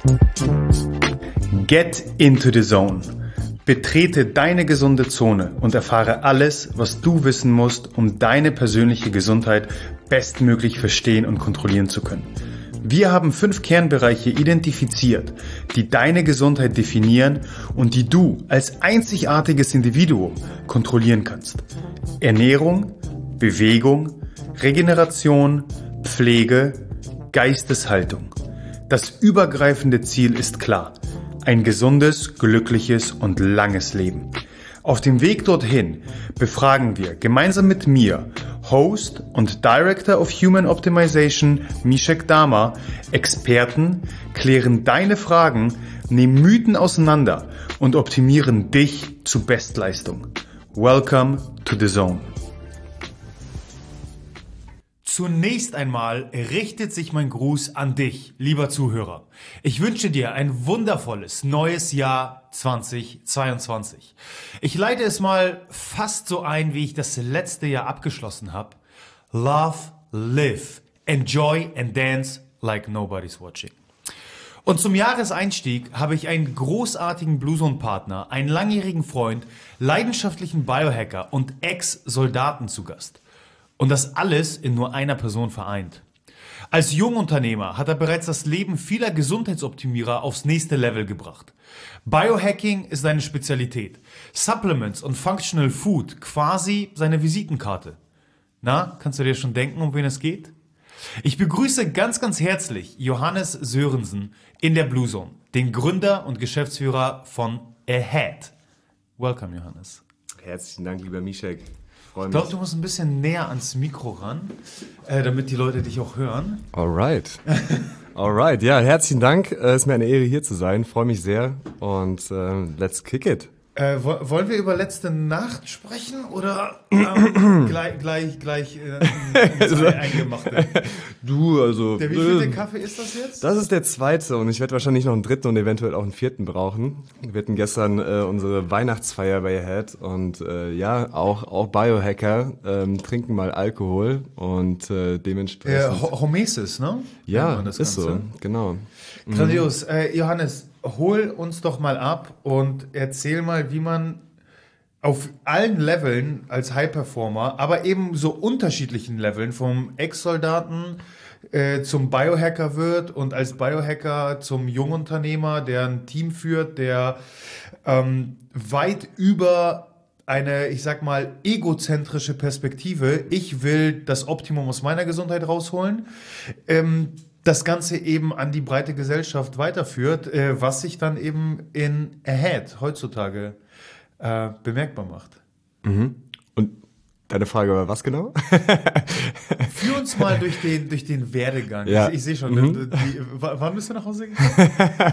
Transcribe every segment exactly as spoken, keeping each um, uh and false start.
Get into the zone. Betrete deine gesunde Zone und erfahre alles, was du wissen musst, um deine persönliche Gesundheit bestmöglich verstehen und kontrollieren zu können. Wir haben fünf Kernbereiche identifiziert, die deine Gesundheit definieren und die du als einzigartiges Individuum kontrollieren kannst. Ernährung, Bewegung, Regeneration, Pflege, Geisteshaltung. Das übergreifende Ziel ist klar: ein gesundes, glückliches und langes Leben. Auf dem Weg dorthin befragen wir gemeinsam mit mir, Host und Director of Human Optimization Mishek Dama, Experten, klären deine Fragen, nehmen Mythen auseinander und optimieren dich zu Bestleistung. Welcome to the Zone. Zunächst einmal richtet sich mein Gruß an dich, lieber Zuhörer. Ich wünsche dir ein wundervolles neues Jahr zweitausendzweiundzwanzig. Ich leite es mal fast so ein, wie ich das letzte Jahr abgeschlossen habe. Love, live, enjoy and dance like nobody's watching. Und zum Jahreseinstieg habe ich einen großartigen Bluezone-Partner, einen langjährigen Freund, leidenschaftlichen Biohacker und Ex-Soldaten zu Gast. Und das alles in nur einer Person vereint. Als Jungunternehmer hat er bereits das Leben vieler Gesundheitsoptimierer aufs nächste Level gebracht. Biohacking ist seine Spezialität. Supplements und Functional Food quasi seine Visitenkarte. Na, kannst du dir schon denken, um wen es geht? Ich begrüße ganz, ganz herzlich Johannes Sörensen in der Bluezone, den Gründer und Geschäftsführer von Ahead. Welcome, Johannes. Herzlichen Dank, lieber Mishek. Ich glaube, du musst ein bisschen näher ans Mikro ran, äh, damit die Leute dich auch hören. Alright. Alright, ja, herzlichen Dank. Es äh, ist mir eine Ehre, hier zu sein. Freue mich sehr und äh, let's kick it. Äh, wo, wollen wir über letzte Nacht sprechen oder ähm, gleich gleich gleich äh, zwei eingemachte? Du, also... Der wievielte äh, Kaffee ist das jetzt? Das ist der zweite und ich werde wahrscheinlich noch einen dritten und eventuell auch einen vierten brauchen. Wir hatten gestern äh, unsere Weihnachtsfeier bei Ahead und äh, ja, auch auch Biohacker ähm, trinken mal Alkohol und äh, dementsprechend... Äh, Hormesis, ne? Ja, ist Ganze. So, genau. Grandios. Äh, Johannes, hol uns doch mal ab und erzähl mal, wie man auf allen Leveln als High-Performer, aber eben so unterschiedlichen Leveln, vom Ex-Soldaten äh, zum Biohacker wird und als Biohacker zum Jungunternehmer, der ein Team führt, der ähm, weit über eine, ich sag mal, egozentrische Perspektive, ich will das Optimum aus meiner Gesundheit rausholen, ähm, das Ganze eben an die breite Gesellschaft weiterführt, äh, was sich dann eben in Ahead heutzutage äh, bemerkbar macht. Mhm. Und deine Frage war was genau? Führ uns mal durch den, durch den Werdegang. Ja. Ich, ich sehe schon, mhm. die, die, wann bist du nach Hause gekommen?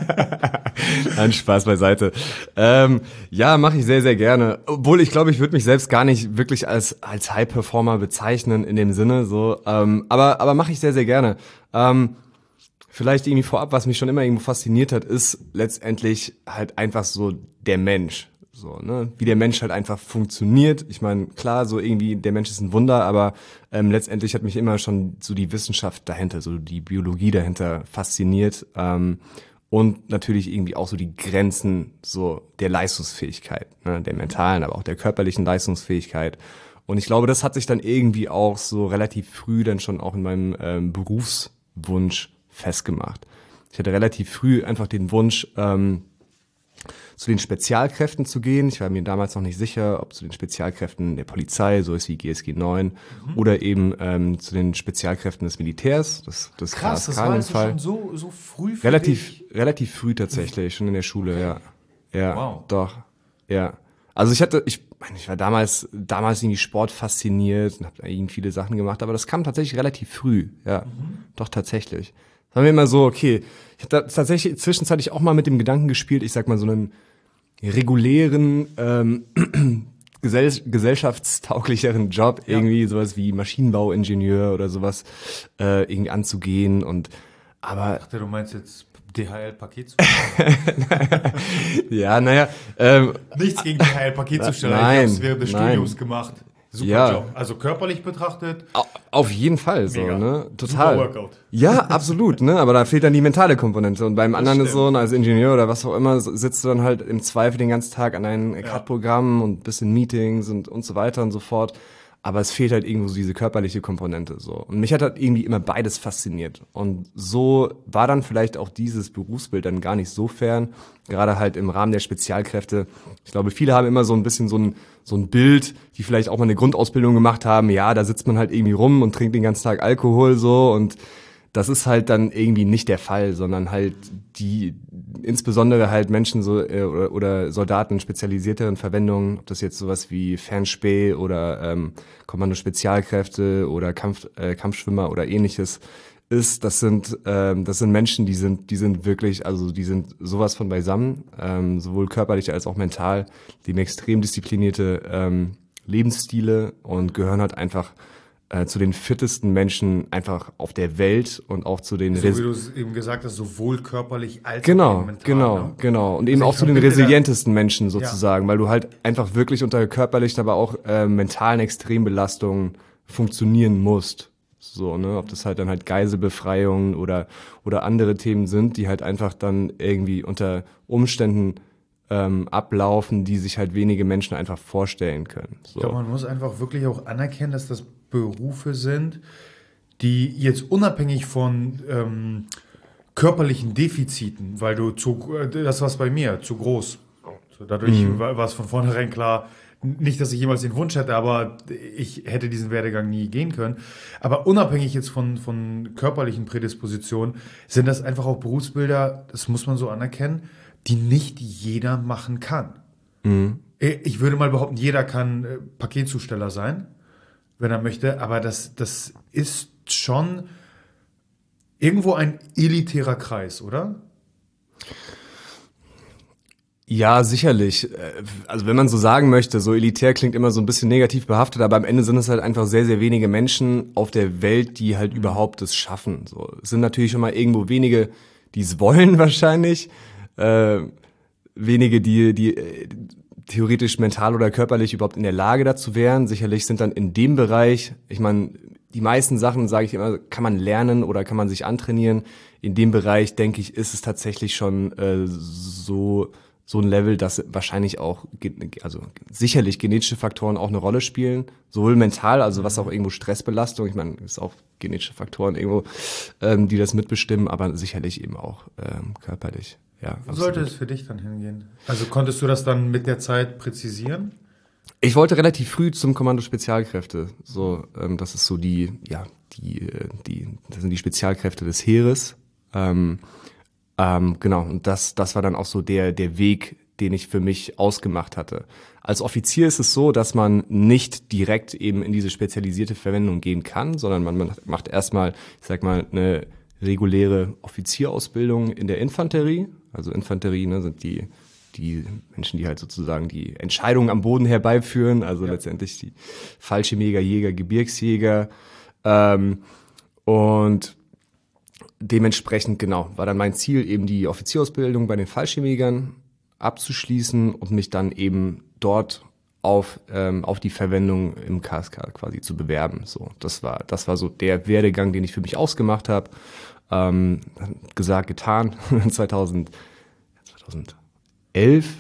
Nein, Spaß beiseite. Ähm, ja, mache ich sehr, sehr gerne. Obwohl ich glaube, ich würde mich selbst gar nicht wirklich als als High-Performer bezeichnen in dem Sinne. So, ähm, aber aber mache ich sehr, sehr gerne. Ähm, vielleicht irgendwie vorab, was mich schon immer irgendwo fasziniert hat, ist letztendlich halt einfach so der Mensch. So, ne, wie der Mensch halt einfach funktioniert. Ich meine, klar, so irgendwie, der Mensch ist ein Wunder, aber ähm, letztendlich hat mich immer schon so die Wissenschaft dahinter, so die Biologie dahinter fasziniert. Ähm, und natürlich irgendwie auch so die Grenzen so der Leistungsfähigkeit, ne, der mentalen, aber auch der körperlichen Leistungsfähigkeit. Und ich glaube, das hat sich dann irgendwie auch so relativ früh dann schon auch in meinem ähm, Berufswunsch festgemacht. Ich hatte relativ früh einfach den Wunsch, ähm, zu den Spezialkräften zu gehen. Ich war mir damals noch nicht sicher, ob zu den Spezialkräften der Polizei, so ist wie G S G neun, mhm. oder eben ähm, zu den Spezialkräften des Militärs. Das, das Krass, das war also schon so, so früh für relativ, dich? Relativ früh tatsächlich, schon in der Schule, ja. Ja, wow. Doch, ja. Also ich hatte, ich meine, ich war damals, damals irgendwie Sport fasziniert und habe irgendwie viele Sachen gemacht, aber das kam tatsächlich relativ früh, ja. Mhm. Doch, tatsächlich. Das war mir immer so, okay, ich habe da tatsächlich zwischenzeitlich auch mal mit dem Gedanken gespielt, ich sag mal so einen regulären, ähm, gesell gesellschaftstauglicheren Job, ja. irgendwie sowas wie Maschinenbauingenieur oder sowas äh, irgendwie anzugehen und aber... Ich dachte, du meinst jetzt D H L-Paket zu Ja, naja. Ähm, Nichts gegen D H L-Paketzusteller, nein, ich habe es während des nein. Studiums gemacht. Super ja. Job. Also körperlich betrachtet, Auf jeden Fall, so, Mega. ne? Total. Super Workout. Ja, absolut, ne? Aber da fehlt dann die mentale Komponente. Und beim anderen ist stimmt. so, als Ingenieur oder was auch immer, sitzt du dann halt im Zweifel den ganzen Tag an deinen C A D-Programmen und bist in Meetings und, und so weiter und so fort. Aber es fehlt halt irgendwo so diese körperliche Komponente, so. Und mich hat halt irgendwie immer beides fasziniert. Und so war dann vielleicht auch dieses Berufsbild dann gar nicht so fern. Gerade halt im Rahmen der Spezialkräfte. Ich glaube, viele haben immer so ein bisschen so ein, so ein Bild, die vielleicht auch mal eine Grundausbildung gemacht haben. Ja, da sitzt man halt irgendwie rum und trinkt den ganzen Tag Alkohol, so. Und das ist halt dann irgendwie nicht der Fall, sondern halt die, insbesondere halt Menschen so äh, oder, oder Soldaten in spezialisierteren Verwendungen, ob das jetzt sowas wie Fernspäh oder ähm, Kommando-Spezialkräfte oder Kampf, äh, Kampfschwimmer oder ähnliches ist, das sind ähm, das sind Menschen, die sind die sind wirklich, also die sind sowas von beisammen, ähm, sowohl körperlich als auch mental, die haben extrem disziplinierte ähm, Lebensstile und gehören halt einfach äh, zu den fittesten Menschen einfach auf der Welt und auch zu den So Res- wie du es eben gesagt hast, sowohl körperlich als Genau, auch mental. genau, Ne? genau. Und eben Also auch ich zu den verbinde da- resilientesten Menschen sozusagen, weil du halt einfach wirklich unter körperlichen, aber auch äh, mentalen Extrembelastungen funktionieren musst. So, ne, ob das halt dann halt Geiselbefreiungen oder oder andere Themen sind, die halt einfach dann irgendwie unter Umständen ähm, ablaufen, die sich halt wenige Menschen einfach vorstellen können. So. Ich glaube, man muss einfach wirklich auch anerkennen, dass das Berufe sind, die jetzt unabhängig von ähm, körperlichen Defiziten, weil du zu, äh, das war's bei mir, zu groß. So, dadurch Mhm. war war es von vornherein klar, nicht, dass ich jemals den Wunsch hätte, aber ich hätte diesen Werdegang nie gehen können. Aber unabhängig jetzt von, von körperlichen Prädispositionen sind das einfach auch Berufsbilder, das muss man so anerkennen, die nicht jeder machen kann. Mhm. Ich würde mal behaupten, jeder kann äh, Paketzusteller sein, wenn er möchte, aber das, das ist schon irgendwo ein elitärer Kreis, oder? Ja, sicherlich. Äh, Also wenn man so sagen möchte, so elitär klingt immer so ein bisschen negativ behaftet, aber am Ende sind es halt einfach sehr, sehr wenige Menschen auf der Welt, die halt überhaupt es schaffen. So, es sind natürlich schon mal irgendwo wenige, die es wollen wahrscheinlich, äh, wenige, die, die äh, theoretisch mental oder körperlich überhaupt in der Lage dazu wären. Sicherlich sind dann in dem Bereich, ich meine, die meisten Sachen, sage ich immer, kann man lernen oder kann man sich antrainieren. In dem Bereich, denke ich, ist es tatsächlich schon äh, so so ein Level, dass wahrscheinlich auch, also sicherlich genetische Faktoren auch eine Rolle spielen, sowohl mental, also was auch irgendwo Stressbelastung, ich meine, es ist auch genetische Faktoren irgendwo, ähm, die das mitbestimmen, aber sicherlich eben auch ähm, körperlich. Ja, Wo sollte es für dich dann hingehen? Also konntest du das dann mit der Zeit präzisieren? Ich wollte relativ früh zum Kommando Spezialkräfte. So, ähm, das ist so die, ja, die, äh, die, das sind die Spezialkräfte des Heeres. Ähm, ähm, genau. Und das, das war dann auch so der, der Weg, den ich für mich ausgemacht hatte. Als Offizier ist es so, dass man nicht direkt eben in diese spezialisierte Verwendung gehen kann, sondern man, man macht erstmal, ich sag mal, eine reguläre Offizierausbildung in der Infanterie. Also Infanterie, ne, sind die die Menschen, die halt sozusagen die Entscheidungen am Boden herbeiführen, also ja. letztendlich die Fallschirmjäger, Jäger, Gebirgsjäger. Ähm, und dementsprechend, genau, war dann mein Ziel, eben die Offizierausbildung bei den Fallschirmjägern abzuschließen und mich dann eben dort auf ähm, auf die Verwendung im K S K quasi zu bewerben. So, das war das war so der Werdegang, den ich für mich ausgemacht habe. Ähm, gesagt, getan. zweitausend, zweitausendelf,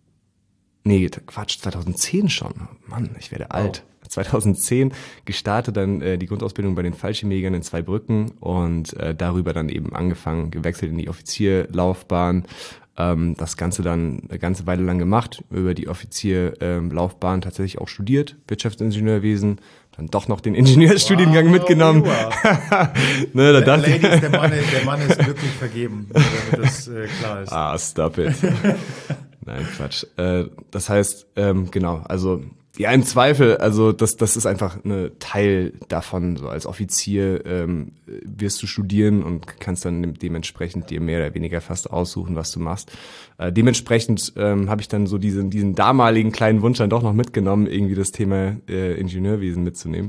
nee, Quatsch, zweitausendzehn schon. Mann, ich werde alt. Wow. zweitausendzehn gestartet dann äh, die Grundausbildung bei den Fallschirmjägern in Zweibrücken und äh, darüber dann eben angefangen, gewechselt in die Offizierlaufbahn. Ähm, das Ganze dann eine ganze Weile lang gemacht, über die Offizierlaufbahn ähm, tatsächlich auch studiert, Wirtschaftsingenieurwesen, dann doch noch den Ingenieurstudiengang wow, mitgenommen. Wow. ne, da dachte Ladies, ich, der, Mann ist, der Mann ist glücklich vergeben, damit das äh, klar ist. Ah, stop it. Nein, Quatsch. Äh, das heißt, ähm, genau, also ja, im Zweifel, also das das ist einfach eine Teil davon. So als Offizier ähm, wirst du studieren und kannst dann dementsprechend dir mehr oder weniger fast aussuchen, was du machst. Äh, dementsprechend ähm, habe ich dann so diesen diesen damaligen kleinen Wunsch dann doch noch mitgenommen, irgendwie das Thema äh, Ingenieurwesen mitzunehmen.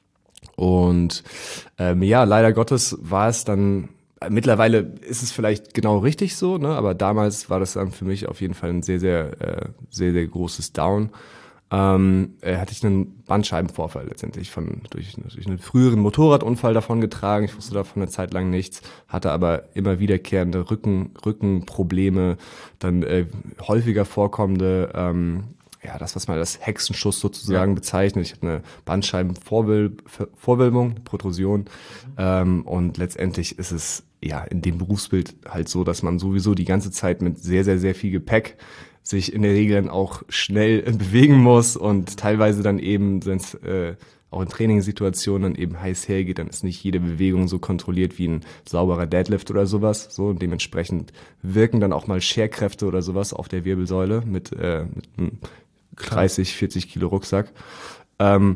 Und ähm, ja, leider Gottes war es dann. Mittlerweile ist es vielleicht genau richtig so, ne? Aber damals war das dann für mich auf jeden Fall ein sehr, sehr, äh, sehr, sehr großes Down. ähm, äh, hatte ich einen Bandscheibenvorfall letztendlich von durch, durch einen früheren Motorradunfall davon getragen. Ich wusste davon eine Zeit lang nichts, hatte aber immer wiederkehrende Rücken, Rückenprobleme, dann äh, häufiger vorkommende, ähm, ja, das, was man als Hexenschuss sozusagen ja. bezeichnet. Ich hatte eine Bandscheibenvorwölbung, Protrusion, ähm, und letztendlich ist es ja in dem Berufsbild halt so, dass man sowieso die ganze Zeit mit sehr, sehr, sehr viel Gepäck sich in der Regel dann auch schnell bewegen muss und teilweise dann eben, wenn es äh, auch in Trainingssituationen dann eben heiß hergeht, dann ist nicht jede Bewegung so kontrolliert wie ein sauberer Deadlift oder sowas. So, und dementsprechend wirken dann auch mal Scherkräfte oder sowas auf der Wirbelsäule mit, äh, mit einem dreißig, vierzig Kilo Rucksack. Ähm,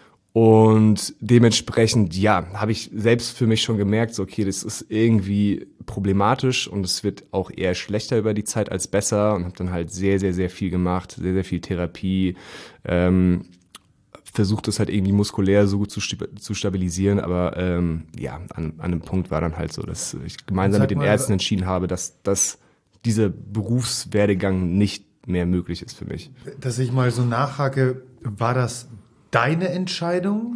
Und dementsprechend, ja, habe ich selbst für mich schon gemerkt, so, okay, das ist irgendwie problematisch und es wird auch eher schlechter über die Zeit als besser, und habe dann halt sehr, sehr, sehr viel gemacht, sehr, sehr viel Therapie, ähm, versucht es halt irgendwie muskulär so gut zu, zu stabilisieren, aber ähm, ja, an, an einem Punkt war dann halt so, dass ich gemeinsam mit den mal, Ärzten entschieden habe, dass, dass dieser Berufswerdegang nicht mehr möglich ist für mich. Dass ich mal so nachhake, war das deine Entscheidung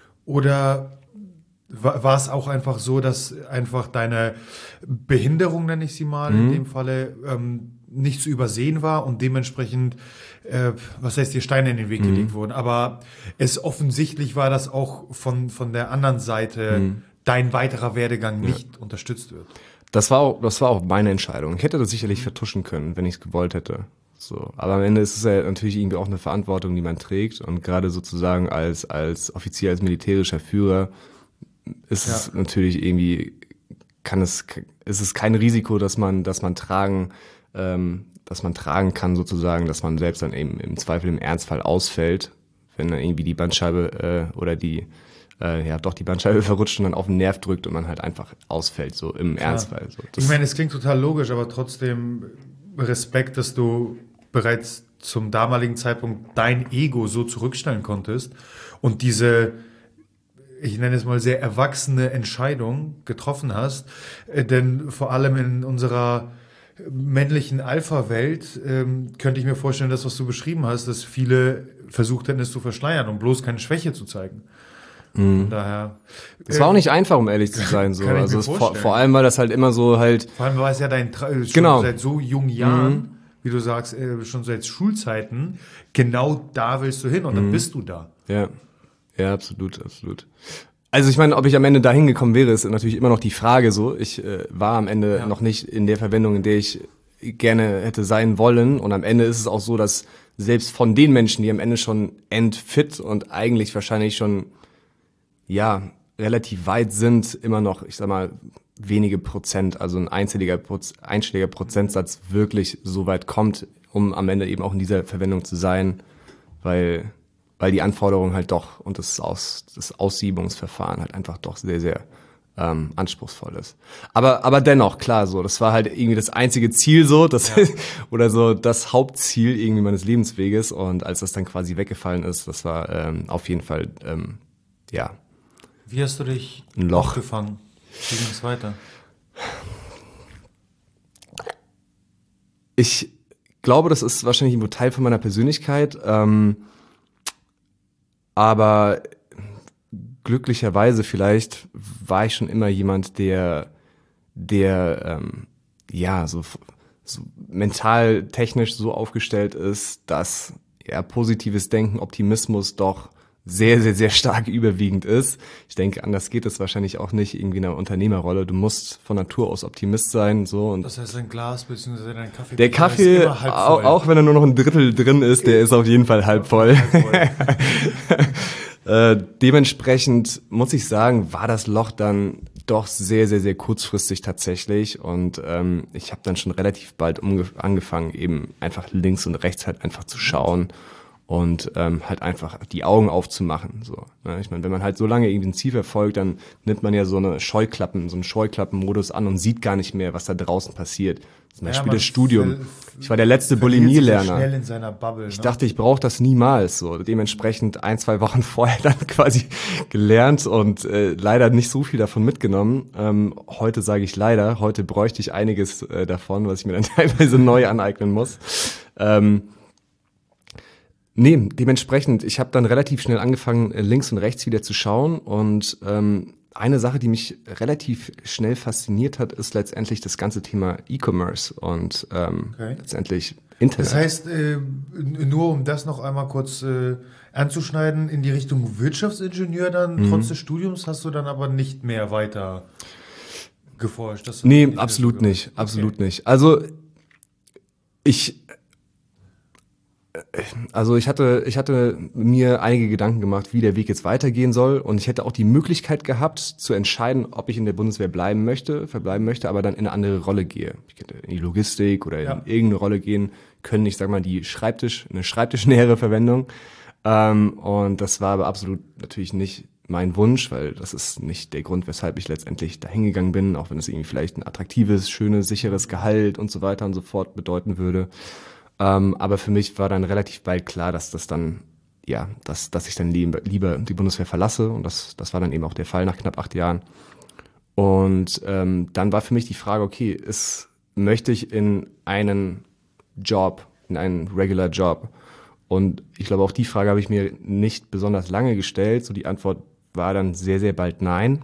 oder war es auch einfach so, dass einfach deine Behinderung, nenne ich sie mal, mhm. in dem Falle ähm, nicht zu übersehen war und dementsprechend, äh, was heißt, dir Steine in den Weg mhm. gelegt wurden? Aber es offensichtlich war, dass auch von, von der anderen Seite mhm. dein weiterer Werdegang nicht ja. unterstützt wird. Das war auch, das war auch meine Entscheidung. Ich hätte das sicherlich vertuschen können, wenn ich es gewollt hätte. So, aber am Ende ist es ja natürlich irgendwie auch eine Verantwortung, die man trägt, und gerade sozusagen als als offiziell als militärischer Führer ist ja. es natürlich irgendwie, kann es ist es kein Risiko, dass man dass man tragen ähm, dass man tragen kann sozusagen, dass man selbst dann eben im Zweifel im Ernstfall ausfällt, wenn dann irgendwie die Bandscheibe äh, oder die äh, ja doch die Bandscheibe verrutscht und dann auf den Nerv drückt und man halt einfach ausfällt, so im Klar. Ernstfall. So. Ich meine, es klingt total logisch, aber trotzdem Respekt, dass du bereits zum damaligen Zeitpunkt dein Ego so zurückstellen konntest und diese, ich nenne es mal, sehr erwachsene Entscheidung getroffen hast. Denn vor allem in unserer männlichen Alpha-Welt ähm, könnte ich mir vorstellen, das, was du beschrieben hast, dass viele versucht hätten, es zu verschleiern, um bloß keine Schwäche zu zeigen. Mhm. Von daher. Es war auch nicht einfach, um ehrlich zu sein, so. Also es vor, vor allem, weil das halt immer so halt. Vor allem war es ja dein Tra- schon genau. seit so jungen Jahren. Mhm. Wie du sagst, äh, schon seit Schulzeiten, genau da willst du hin und dann mhm. bist du da. Ja, ja, absolut, absolut. Also ich meine, ob ich am Ende da hingekommen wäre, ist natürlich immer noch die Frage so. Ich äh, war am Ende ja. noch nicht in der Verwendung, in der ich gerne hätte sein wollen, und am Ende ist es auch so, dass selbst von den Menschen, die am Ende schon endfit und eigentlich wahrscheinlich schon, ja, relativ weit sind, immer noch, ich sag mal, wenige Prozent, also ein einstelliger, einstelliger Prozentsatz wirklich so weit kommt, um am Ende eben auch in dieser Verwendung zu sein, weil, weil die Anforderungen halt doch und das, Aus, das Aussiebungsverfahren halt einfach doch sehr, sehr ähm, anspruchsvoll ist. Aber, aber dennoch, klar, so, das war halt irgendwie das einzige Ziel so, das ja. oder so das Hauptziel irgendwie meines Lebensweges, und als das dann quasi weggefallen ist, das war ähm, auf jeden Fall, ähm, ja. Wie hast du dich ein Loch gefangen? Wie ging es weiter? Ich glaube, das ist wahrscheinlich ein Teil von meiner Persönlichkeit, ähm, aber glücklicherweise vielleicht war ich schon immer jemand, der, der ähm, ja so, so mental, technisch so aufgestellt ist, dass ja positives Denken, Optimismus doch sehr, sehr, sehr stark überwiegend ist. Ich denke, anders geht es wahrscheinlich auch nicht irgendwie in einer Unternehmerrolle. Du musst von Natur aus Optimist sein, so. Und das heißt, dein Glas bzw. dein Kaffee. Der Kaffee, auch, auch wenn er nur noch ein Drittel drin ist, der ist auf jeden Fall halb voll. Halb voll. äh, dementsprechend muss ich sagen, war das Loch dann doch sehr, sehr, sehr kurzfristig tatsächlich. Und ähm, ich habe dann schon relativ bald umge- angefangen, eben einfach links und rechts halt einfach zu schauen. Und ähm, halt einfach die Augen aufzumachen. So, ne? Ich meine, wenn man halt so lange irgendwie ein Ziel verfolgt, dann nimmt man ja so eine Scheuklappen, so einen Scheuklappenmodus an und sieht gar nicht mehr, was da draußen passiert. Zum Beispiel ja, das Studium. Ich war der letzte Bulimie-Lerner. Schnell in seiner Bubble, ich ne? dachte, ich brauche das niemals. So, dementsprechend ein, zwei Wochen vorher dann quasi gelernt und äh, leider nicht so viel davon mitgenommen. Ähm, heute sage ich leider, heute bräuchte ich einiges äh, davon, was ich mir dann teilweise neu aneignen muss. Ähm, Nee, dementsprechend, ich habe dann relativ schnell angefangen, links und rechts wieder zu schauen und ähm, eine Sache, die mich relativ schnell fasziniert hat, ist letztendlich das ganze Thema E-Commerce und ähm, okay. letztendlich Internet. Das heißt, äh, nur um das noch einmal kurz äh, anzuschneiden, in die Richtung Wirtschaftsingenieur dann, mhm. trotz des Studiums hast du dann aber nicht mehr weiter geforscht? Dass du nee, nicht absolut nicht, okay. absolut nicht. Also ich Also ich hatte, ich hatte mir einige Gedanken gemacht, wie der Weg jetzt weitergehen soll, und ich hätte auch die Möglichkeit gehabt, zu entscheiden, ob ich in der Bundeswehr bleiben möchte, verbleiben möchte, aber dann in eine andere Rolle gehe. Ich könnte in die Logistik oder ja. in irgendeine Rolle gehen können. Ich sag mal die Schreibtisch, eine schreibtischnähere Verwendung. Ähm, und das war aber absolut natürlich nicht mein Wunsch, weil das ist nicht der Grund, weshalb ich letztendlich dahin gegangen bin, auch wenn es irgendwie vielleicht ein attraktives, schönes, sicheres Gehalt und so weiter und so fort bedeuten würde. Ähm, aber für mich war dann relativ bald klar, dass das dann, ja, dass, dass ich dann lieber, lieber die Bundeswehr verlasse, und das, das war dann eben auch der Fall nach knapp acht Jahren. Und ähm, dann war für mich die Frage, okay, ist, möchte ich in einen Job, in einen Regular Job? Und ich glaube, auch die Frage habe ich mir nicht besonders lange gestellt. So die Antwort war dann sehr, sehr bald nein.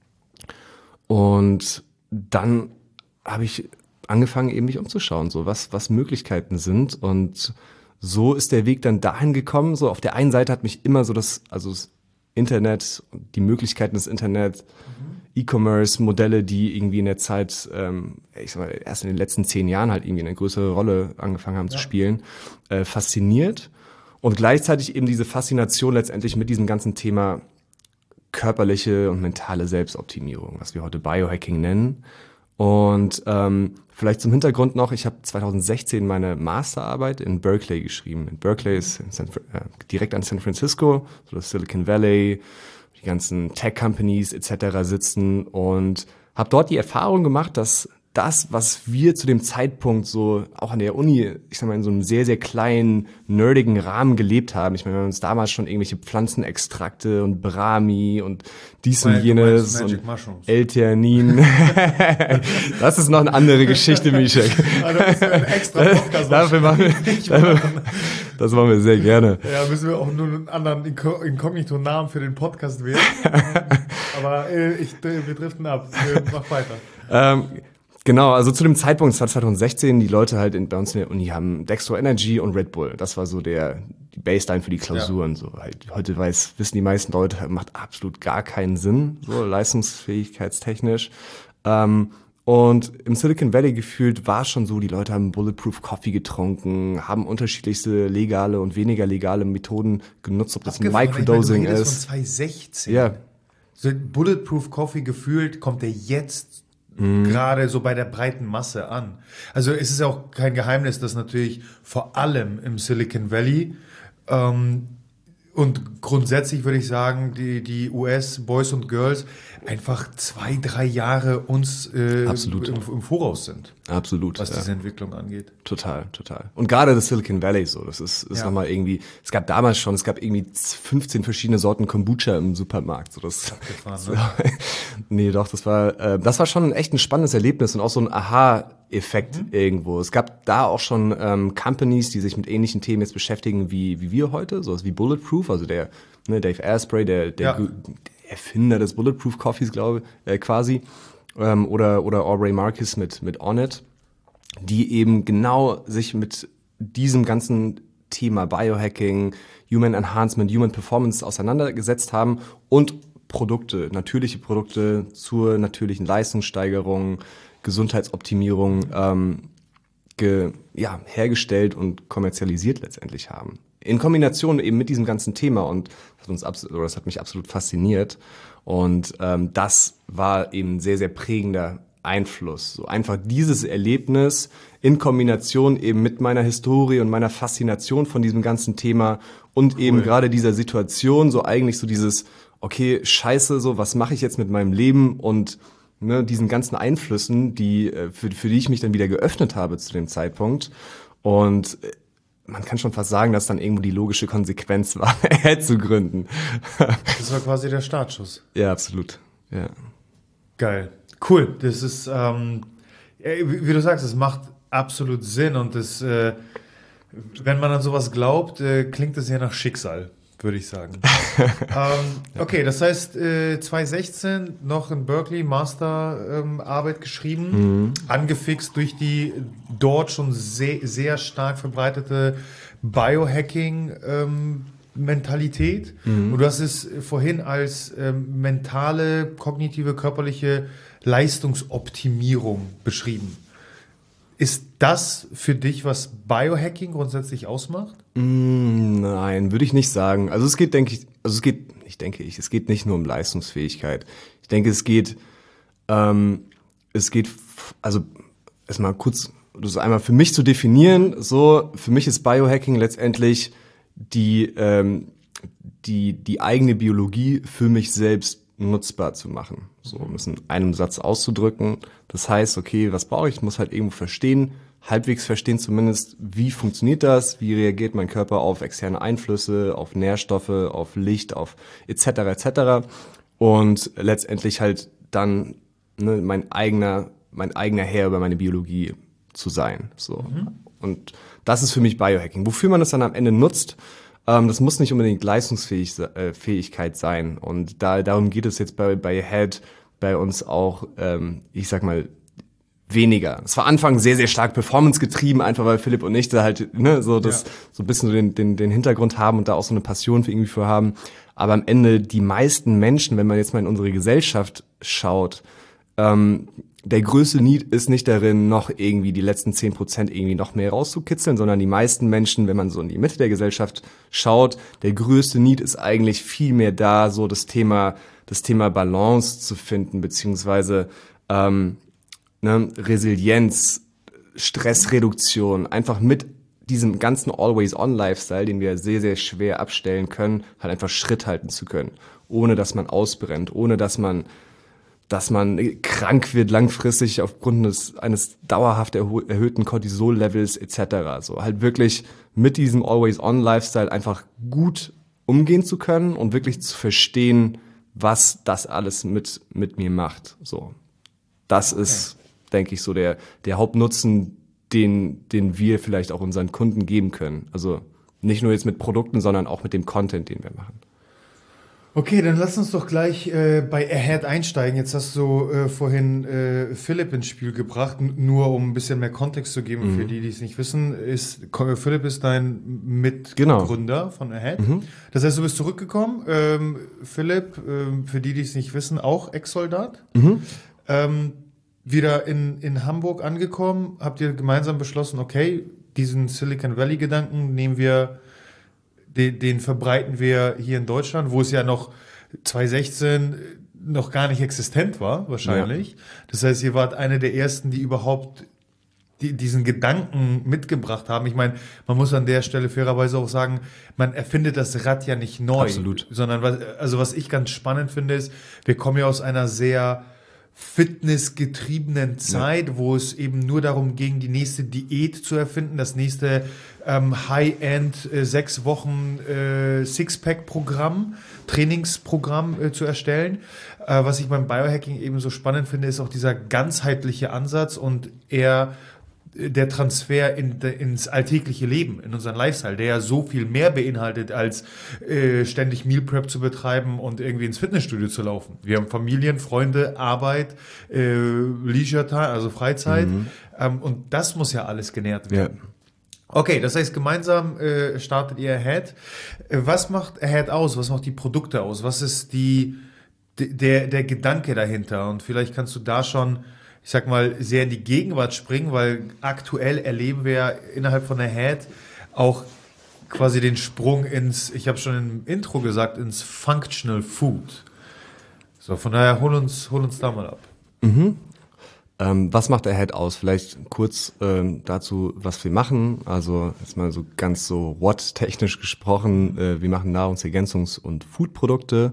Und dann habe ich angefangen, eben mich umzuschauen, so was, was Möglichkeiten sind. Und so ist der Weg dann dahin gekommen. So auf der einen Seite hat mich immer so das, also das Internet, die Möglichkeiten des Internet, mhm. E-Commerce-Modelle, die irgendwie in der Zeit, ähm, ich sag mal, erst in den letzten zehn Jahren halt irgendwie eine größere Rolle angefangen haben ja. zu spielen, äh, fasziniert. Und gleichzeitig eben diese Faszination letztendlich mit diesem ganzen Thema körperliche und mentale Selbstoptimierung, was wir heute Biohacking nennen. Und ähm, vielleicht zum Hintergrund noch, ich habe zwanzig sechzehn meine Masterarbeit in Berkeley geschrieben. In Berkeley ist in San, äh, direkt an San Francisco, so das Silicon Valley, die ganzen Tech-Companies et cetera sitzen, und habe dort die Erfahrung gemacht, dass das, was wir zu dem Zeitpunkt so auch an der Uni, ich sag mal, in so einem sehr, sehr kleinen, nerdigen Rahmen gelebt haben. Ich meine, wir haben uns damals schon irgendwelche Pflanzenextrakte und Brahmi und dies und jenes und L-Theanin. Das ist noch eine andere Geschichte, Mischek. Also das ist ein extra Podcast. Dafür machen wir, dafür, das machen wir sehr gerne. Ja, müssen wir auch nur einen anderen Inkognito-Namen für den Podcast wählen. Aber äh, ich, wir driften ab. Mach weiter. Ähm, Genau, also zu dem Zeitpunkt, es war zwanzig sechzehn, die Leute halt in, bei uns in der Uni haben Dextro Energy und Red Bull. Das war so der die Baseline für die Klausuren. Ja. So halt, heute weiß, wissen die meisten Leute, macht absolut gar keinen Sinn, so leistungsfähigkeitstechnisch. Ähm, und im Silicon Valley gefühlt war es schon so, die Leute haben Bulletproof Coffee getrunken, haben unterschiedlichste legale und weniger legale Methoden genutzt, ob das Abgefahren, Microdosing ich meine, du ist. Von zwanzig sechzehn. Ja. So Bulletproof Coffee gefühlt kommt der jetzt Mhm. gerade so bei der breiten Masse an. Also es ist ja auch kein Geheimnis, dass natürlich vor allem im Silicon Valley ähm, und grundsätzlich würde ich sagen, die, die U S Boys und Girls einfach zwei, drei Jahre uns äh, Absolut. Im, im Voraus sind. Absolut. Was ja. diese Entwicklung angeht. Total, total. Und gerade das Silicon Valley so, das ist, ist ja. nochmal irgendwie, es gab damals schon, es gab irgendwie fünfzehn verschiedene Sorten Kombucha im Supermarkt. So, das, Abgefahren, das, ne? Nee, doch, das war, äh, das war schon echt ein spannendes Erlebnis und auch so ein Aha-Effekt mhm. irgendwo. Es gab da auch schon ähm, Companies, die sich mit ähnlichen Themen jetzt beschäftigen wie, wie wir heute, sowas wie Bulletproof, also der, ne, Dave Asprey, der, der, ja. Erfinder des Bulletproof Coffees, glaube ich, äh, quasi, ähm, oder oder Aubrey Marcus mit mit Onnit, die eben genau sich mit diesem ganzen Thema Biohacking, Human Enhancement, Human Performance auseinandergesetzt haben und Produkte, natürliche Produkte zur natürlichen Leistungssteigerung, Gesundheitsoptimierung ähm, ge, ja, hergestellt und kommerzialisiert letztendlich haben. In Kombination eben mit diesem ganzen Thema, und das hat uns absolut, oder das hat mich absolut fasziniert, und ähm, das war eben ein sehr, sehr prägender Einfluss. So einfach dieses Erlebnis in Kombination eben mit meiner Historie und meiner Faszination von diesem ganzen Thema und cool. eben gerade dieser Situation, so eigentlich so dieses, okay, scheiße, so was mache ich jetzt mit meinem Leben, und ne, diesen ganzen Einflüssen, die für, für die ich mich dann wieder geöffnet habe zu dem Zeitpunkt. Und man kann schon fast sagen, dass dann irgendwo die logische Konsequenz war, zu gründen. Das war quasi der Startschuss. Ja, absolut. Ja. Geil. Cool. Das ist, ähm, wie du sagst, es macht absolut Sinn, und das, äh, Wenn man an sowas glaubt, äh, klingt es ja nach Schicksal, würde ich sagen. ähm, okay, das heißt, äh, zwanzig sechzehn noch in Berkeley Masterarbeit ähm, geschrieben, mhm. angefixt durch die dort schon sehr, sehr stark verbreitete Biohacking ähm, Mentalität. Mhm. Und du hast es vorhin als ähm, mentale, kognitive, körperliche Leistungsoptimierung beschrieben. Ist das für dich, was Biohacking grundsätzlich ausmacht? Mm, nein, würde ich nicht sagen. Also es geht, denke ich, also es geht, ich denke ich, es geht nicht nur um Leistungsfähigkeit. Ich denke, es geht, ähm, es geht, also erstmal kurz, das einmal für mich zu definieren. So, für mich ist Biohacking letztendlich die, ähm, die, die eigene Biologie für mich selbst nutzbar zu machen. So, um es in einem Satz auszudrücken. Das heißt, okay, was brauche ich? Ich muss halt irgendwo verstehen, halbwegs verstehen zumindest, wie funktioniert das? Wie reagiert mein Körper auf externe Einflüsse, auf Nährstoffe, auf Licht, auf et cetera et cetera. Und letztendlich halt dann ne, mein eigener, mein eigener Herr über meine Biologie zu sein. So. Mhm. Und das ist für mich Biohacking. Wofür man das dann am Ende nutzt, ähm, das muss nicht unbedingt Leistungsfähigkeit sein. Und da, darum geht es jetzt bei, bei Head bei uns auch, ähm, ich sag mal, weniger. Es war Anfang sehr, sehr stark Performance getrieben, einfach weil Philipp und ich da halt, ne, so das, ja. so ein bisschen so den, den, den Hintergrund haben und da auch so eine Passion für irgendwie für haben. Aber am Ende die meisten Menschen, wenn man jetzt mal in unsere Gesellschaft schaut, ähm, der größte Need ist nicht darin, noch irgendwie die letzten zehn Prozent irgendwie noch mehr rauszukitzeln, sondern die meisten Menschen, wenn man so in die Mitte der Gesellschaft schaut, der größte Need ist eigentlich viel mehr da, so das Thema, das Thema Balance zu finden, beziehungsweise, ähm, ne, Resilienz, Stressreduktion, einfach mit diesem ganzen Always-on-Lifestyle, den wir sehr, sehr schwer abstellen können, halt einfach Schritt halten zu können, ohne dass man ausbrennt, ohne dass man dass man krank wird langfristig aufgrund des, eines dauerhaft erho- erhöhten Cortisol-Levels et cetera. So halt wirklich mit diesem Always-on-Lifestyle einfach gut umgehen zu können und wirklich zu verstehen, was das alles mit mit mir macht. So, das okay. ist, denke ich, so der der Hauptnutzen, den den wir vielleicht auch unseren Kunden geben können. Also nicht nur jetzt mit Produkten, sondern auch mit dem Content, den wir machen. Okay, dann lass uns doch gleich äh, bei Ahead einsteigen. Jetzt hast du äh, vorhin äh, Philipp ins Spiel gebracht, N- nur um ein bisschen mehr Kontext zu geben mhm. für die, die es nicht wissen. Ist Philipp ist dein Mitgründer genau. von Ahead. Mhm. Das heißt, du bist zurückgekommen. Ähm, Philipp, ähm, für die, die es nicht wissen, auch Ex-Soldat. Mhm. Ähm, wieder in, in Hamburg angekommen. Habt ihr gemeinsam beschlossen, okay, diesen Silicon Valley-Gedanken nehmen wir... Den, den verbreiten wir hier in Deutschland, wo es ja noch zwanzig sechzehn noch gar nicht existent war, wahrscheinlich. Ja. Das heißt, ihr wart eine der ersten, die überhaupt die, diesen Gedanken mitgebracht haben. Ich meine, man muss an der Stelle fairerweise auch sagen, man erfindet das Rad ja nicht neu. Absolut. Sondern was, also was ich ganz spannend finde, ist, wir kommen ja aus einer sehr fitnessgetriebenen Zeit, ja. wo es eben nur darum ging, die nächste Diät zu erfinden, das nächste ähm, High-End äh, sechs Wochen äh, Sixpack-Programm, Trainingsprogramm äh, zu erstellen. Äh, was ich beim Biohacking eben so spannend finde, ist auch dieser ganzheitliche Ansatz und eher der Transfer in, ins alltägliche Leben, in unseren Lifestyle, der ja so viel mehr beinhaltet, als äh, ständig Meal Prep zu betreiben und irgendwie ins Fitnessstudio zu laufen. Wir haben Familien, Freunde, Arbeit, äh, Leisure Time, also Freizeit. Mhm. Ähm, und das muss ja alles genährt werden. Ja. Okay, das heißt, gemeinsam äh, startet ihr Ahead. Was macht Ahead aus? Was macht die Produkte aus? Was ist die, der, der Gedanke dahinter? Und vielleicht kannst du da schon, ich sag mal, sehr in die Gegenwart springen, weil aktuell erleben wir innerhalb von Ahead auch quasi den Sprung ins, ich habe schon im Intro gesagt, ins Functional Food. So, von daher hol uns, hol uns da mal ab. Mhm. Ähm, was macht Ahead aus? Vielleicht kurz ähm, dazu, was wir machen. Also jetzt mal so ganz so what-technisch gesprochen. Äh, wir machen Nahrungsergänzungs- und Foodprodukte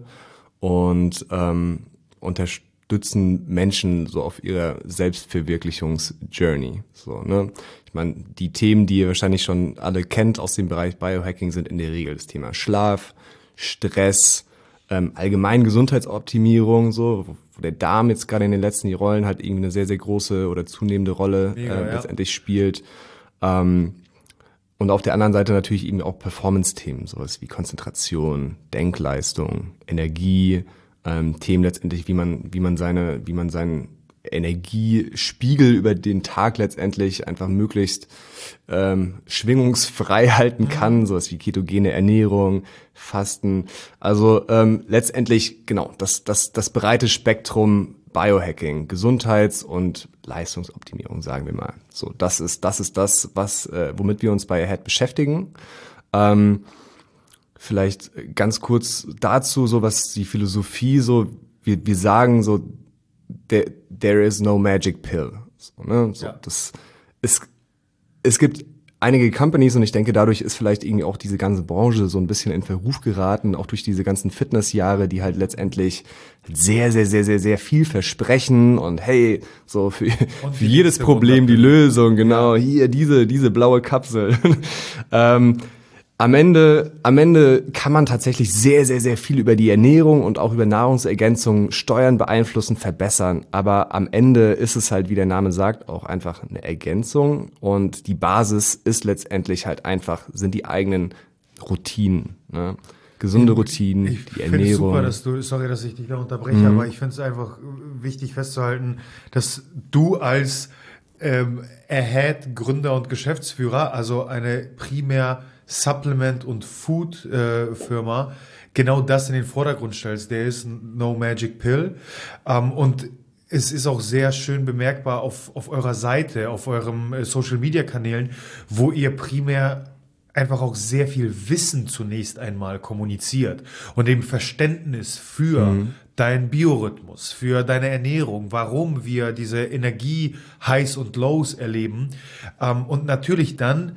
und ähm, unterstützen Menschen so auf ihrer Selbstverwirklichungsjourney. So, ne? Ich meine, die Themen, die ihr wahrscheinlich schon alle kennt aus dem Bereich Biohacking, sind in der Regel das Thema Schlaf, Stress, ähm, allgemein Gesundheitsoptimierung, so, wo, wo der Darm jetzt gerade in den letzten Rollen halt irgendwie eine sehr, sehr große oder zunehmende Rolle Mega, äh, letztendlich ja. spielt. Ähm, und auf der anderen Seite natürlich eben auch Performance-Themen, sowas wie Konzentration, Denkleistung, Energie, ähm, Themen letztendlich, wie man, wie man seine, wie man seinen Energiespiegel über den Tag letztendlich einfach möglichst ähm, schwingungsfrei halten kann, sowas wie ketogene Ernährung, Fasten. Also ähm, letztendlich genau das, das, das breite Spektrum Biohacking, Gesundheits- und Leistungsoptimierung, sagen wir mal. So, das ist das ist das, was äh, womit wir uns bei Ahead beschäftigen. Ähm, vielleicht ganz kurz dazu, so was die Philosophie so. Wir, wir sagen so, there, there is no magic pill. So, ne? So, ja. Das es es gibt einige Companies und ich denke, dadurch ist vielleicht irgendwie auch diese ganze Branche so ein bisschen in Verruf geraten, auch durch diese ganzen Fitnessjahre, die halt letztendlich sehr, sehr, sehr, sehr, sehr viel versprechen und hey, so für, für jedes Problem die Lösung, genau, hier diese, diese blaue Kapsel. ähm, Am Ende, am Ende kann man tatsächlich sehr, sehr, sehr viel über die Ernährung und auch über Nahrungsergänzungen steuern, beeinflussen, verbessern. Aber am Ende ist es halt, wie der Name sagt, auch einfach eine Ergänzung. Und die Basis ist letztendlich halt einfach, sind die eigenen Routinen, ne? Gesunde Routinen, ich die Ernährung. Ich finde super, dass du, sorry, dass ich dich da unterbreche, mhm. aber ich finde es einfach wichtig festzuhalten, dass du als ähm, Ahead Gründer und Geschäftsführer, also eine primär Supplement- und Food-Firma, äh, genau das in den Vordergrund stellst. Der ist No Magic Pill. Ähm, und es ist auch sehr schön bemerkbar auf, auf eurer Seite, auf euren äh, Social-Media-Kanälen, wo ihr primär einfach auch sehr viel Wissen zunächst einmal kommuniziert und eben Verständnis für mhm. deinen Biorhythmus, für deine Ernährung, warum wir diese Energie-Highs und Lows erleben. Ähm, und natürlich dann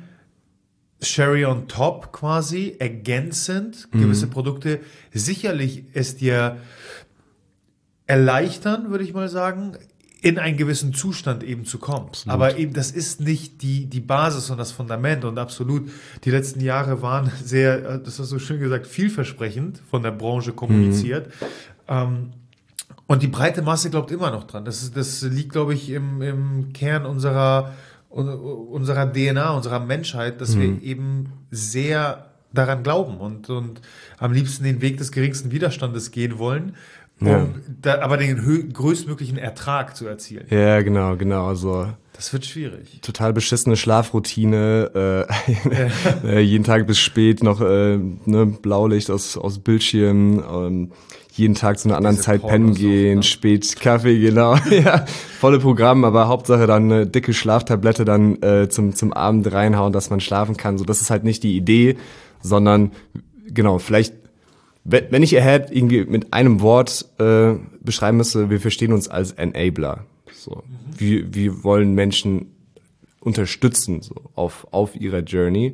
Cherry on top quasi, ergänzend, gewisse mhm. Produkte sicherlich es dir erleichtern, würde ich mal sagen, in einen gewissen Zustand eben zu kommen. Absolut. Aber eben, das ist nicht die, die Basis und das Fundament und absolut, die letzten Jahre waren sehr, das hast du schön gesagt, vielversprechend von der Branche kommuniziert. Mhm. Ähm, und die breite Masse glaubt immer noch dran. Das ist, das liegt, glaube ich, im, im Kern unserer unserer D N A, unserer Menschheit, dass mhm. wir eben sehr daran glauben und, und am liebsten den Weg des geringsten Widerstandes gehen wollen, um ja. da, aber den hö- größtmöglichen Ertrag zu erzielen. Ja, genau, genau. Also das wird schwierig. Total beschissene Schlafroutine, äh, ja. jeden Tag bis spät noch äh, ne, Blaulicht aus, aus Bildschirmen, ähm, jeden Tag zu einer anderen Diese Zeit pennen gehen, ne? Spät Kaffee, genau, ja, volle Programm, aber Hauptsache dann eine dicke Schlaftablette dann äh, zum zum Abend reinhauen, dass man schlafen kann. So, das ist halt nicht die Idee, sondern genau, vielleicht, wenn ich Ahead irgendwie mit einem Wort äh, beschreiben müsste, wir verstehen uns als Enabler. So, mhm. wir wir wollen Menschen unterstützen so auf auf ihrer Journey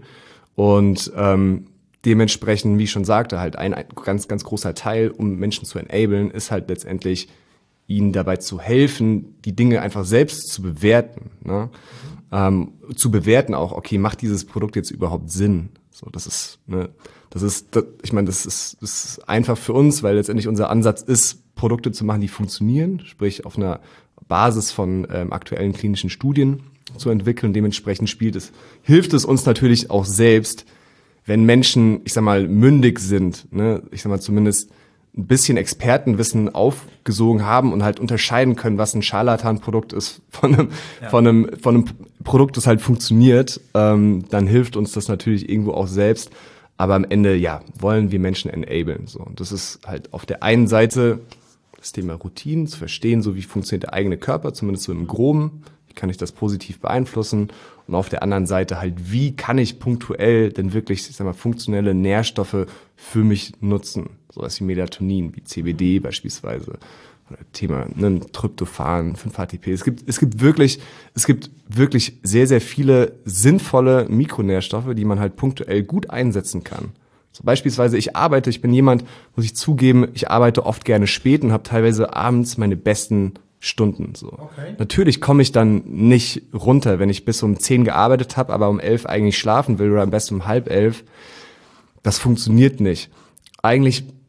und ähm, dementsprechend, wie ich schon sagte, halt ein, ein ganz, ganz großer Teil, um Menschen zu enablen, ist halt letztendlich, ihnen dabei zu helfen, die Dinge einfach selbst zu bewerten, ne? Mhm. Ähm, zu bewerten auch, okay, macht dieses Produkt jetzt überhaupt Sinn? So, das ist, ne, das ist, das, ich meine, das ist, das ist einfach für uns, weil letztendlich unser Ansatz ist, Produkte zu machen, die funktionieren, sprich auf einer Basis von ähm, aktuellen klinischen Studien zu entwickeln. Dementsprechend spielt es, hilft es uns natürlich auch selbst, wenn Menschen, ich sag mal, mündig sind, ne, ich sag mal zumindest ein bisschen Expertenwissen aufgesogen haben und halt unterscheiden können, was ein Scharlatanprodukt ist von einem, ja. von einem, von einem Produkt, das halt funktioniert, ähm, dann hilft uns das natürlich irgendwo auch selbst. Aber am Ende, ja, wollen wir Menschen enablen, so. Und das ist halt auf der einen Seite das Thema Routinen zu verstehen, so wie funktioniert der eigene Körper, zumindest so im Groben. Wie kann ich das positiv beeinflussen? Und auf der anderen Seite halt, wie kann ich punktuell denn wirklich, ich sag mal, funktionelle Nährstoffe für mich nutzen? Sowas wie Melatonin, wie C B D beispielsweise. Oder Thema, ne, Tryptophan, fünf H T P. Es gibt, es gibt wirklich, es gibt wirklich sehr, sehr viele sinnvolle Mikronährstoffe, die man halt punktuell gut einsetzen kann. So beispielsweise, ich arbeite, ich bin jemand, muss ich zugeben, ich arbeite oft gerne spät und habe teilweise abends meine besten Stunden. So. Okay. Natürlich komme ich dann nicht runter, wenn ich bis um zehn gearbeitet habe, aber um elf eigentlich schlafen will oder am besten um halb elf. Das funktioniert nicht. Eigentlich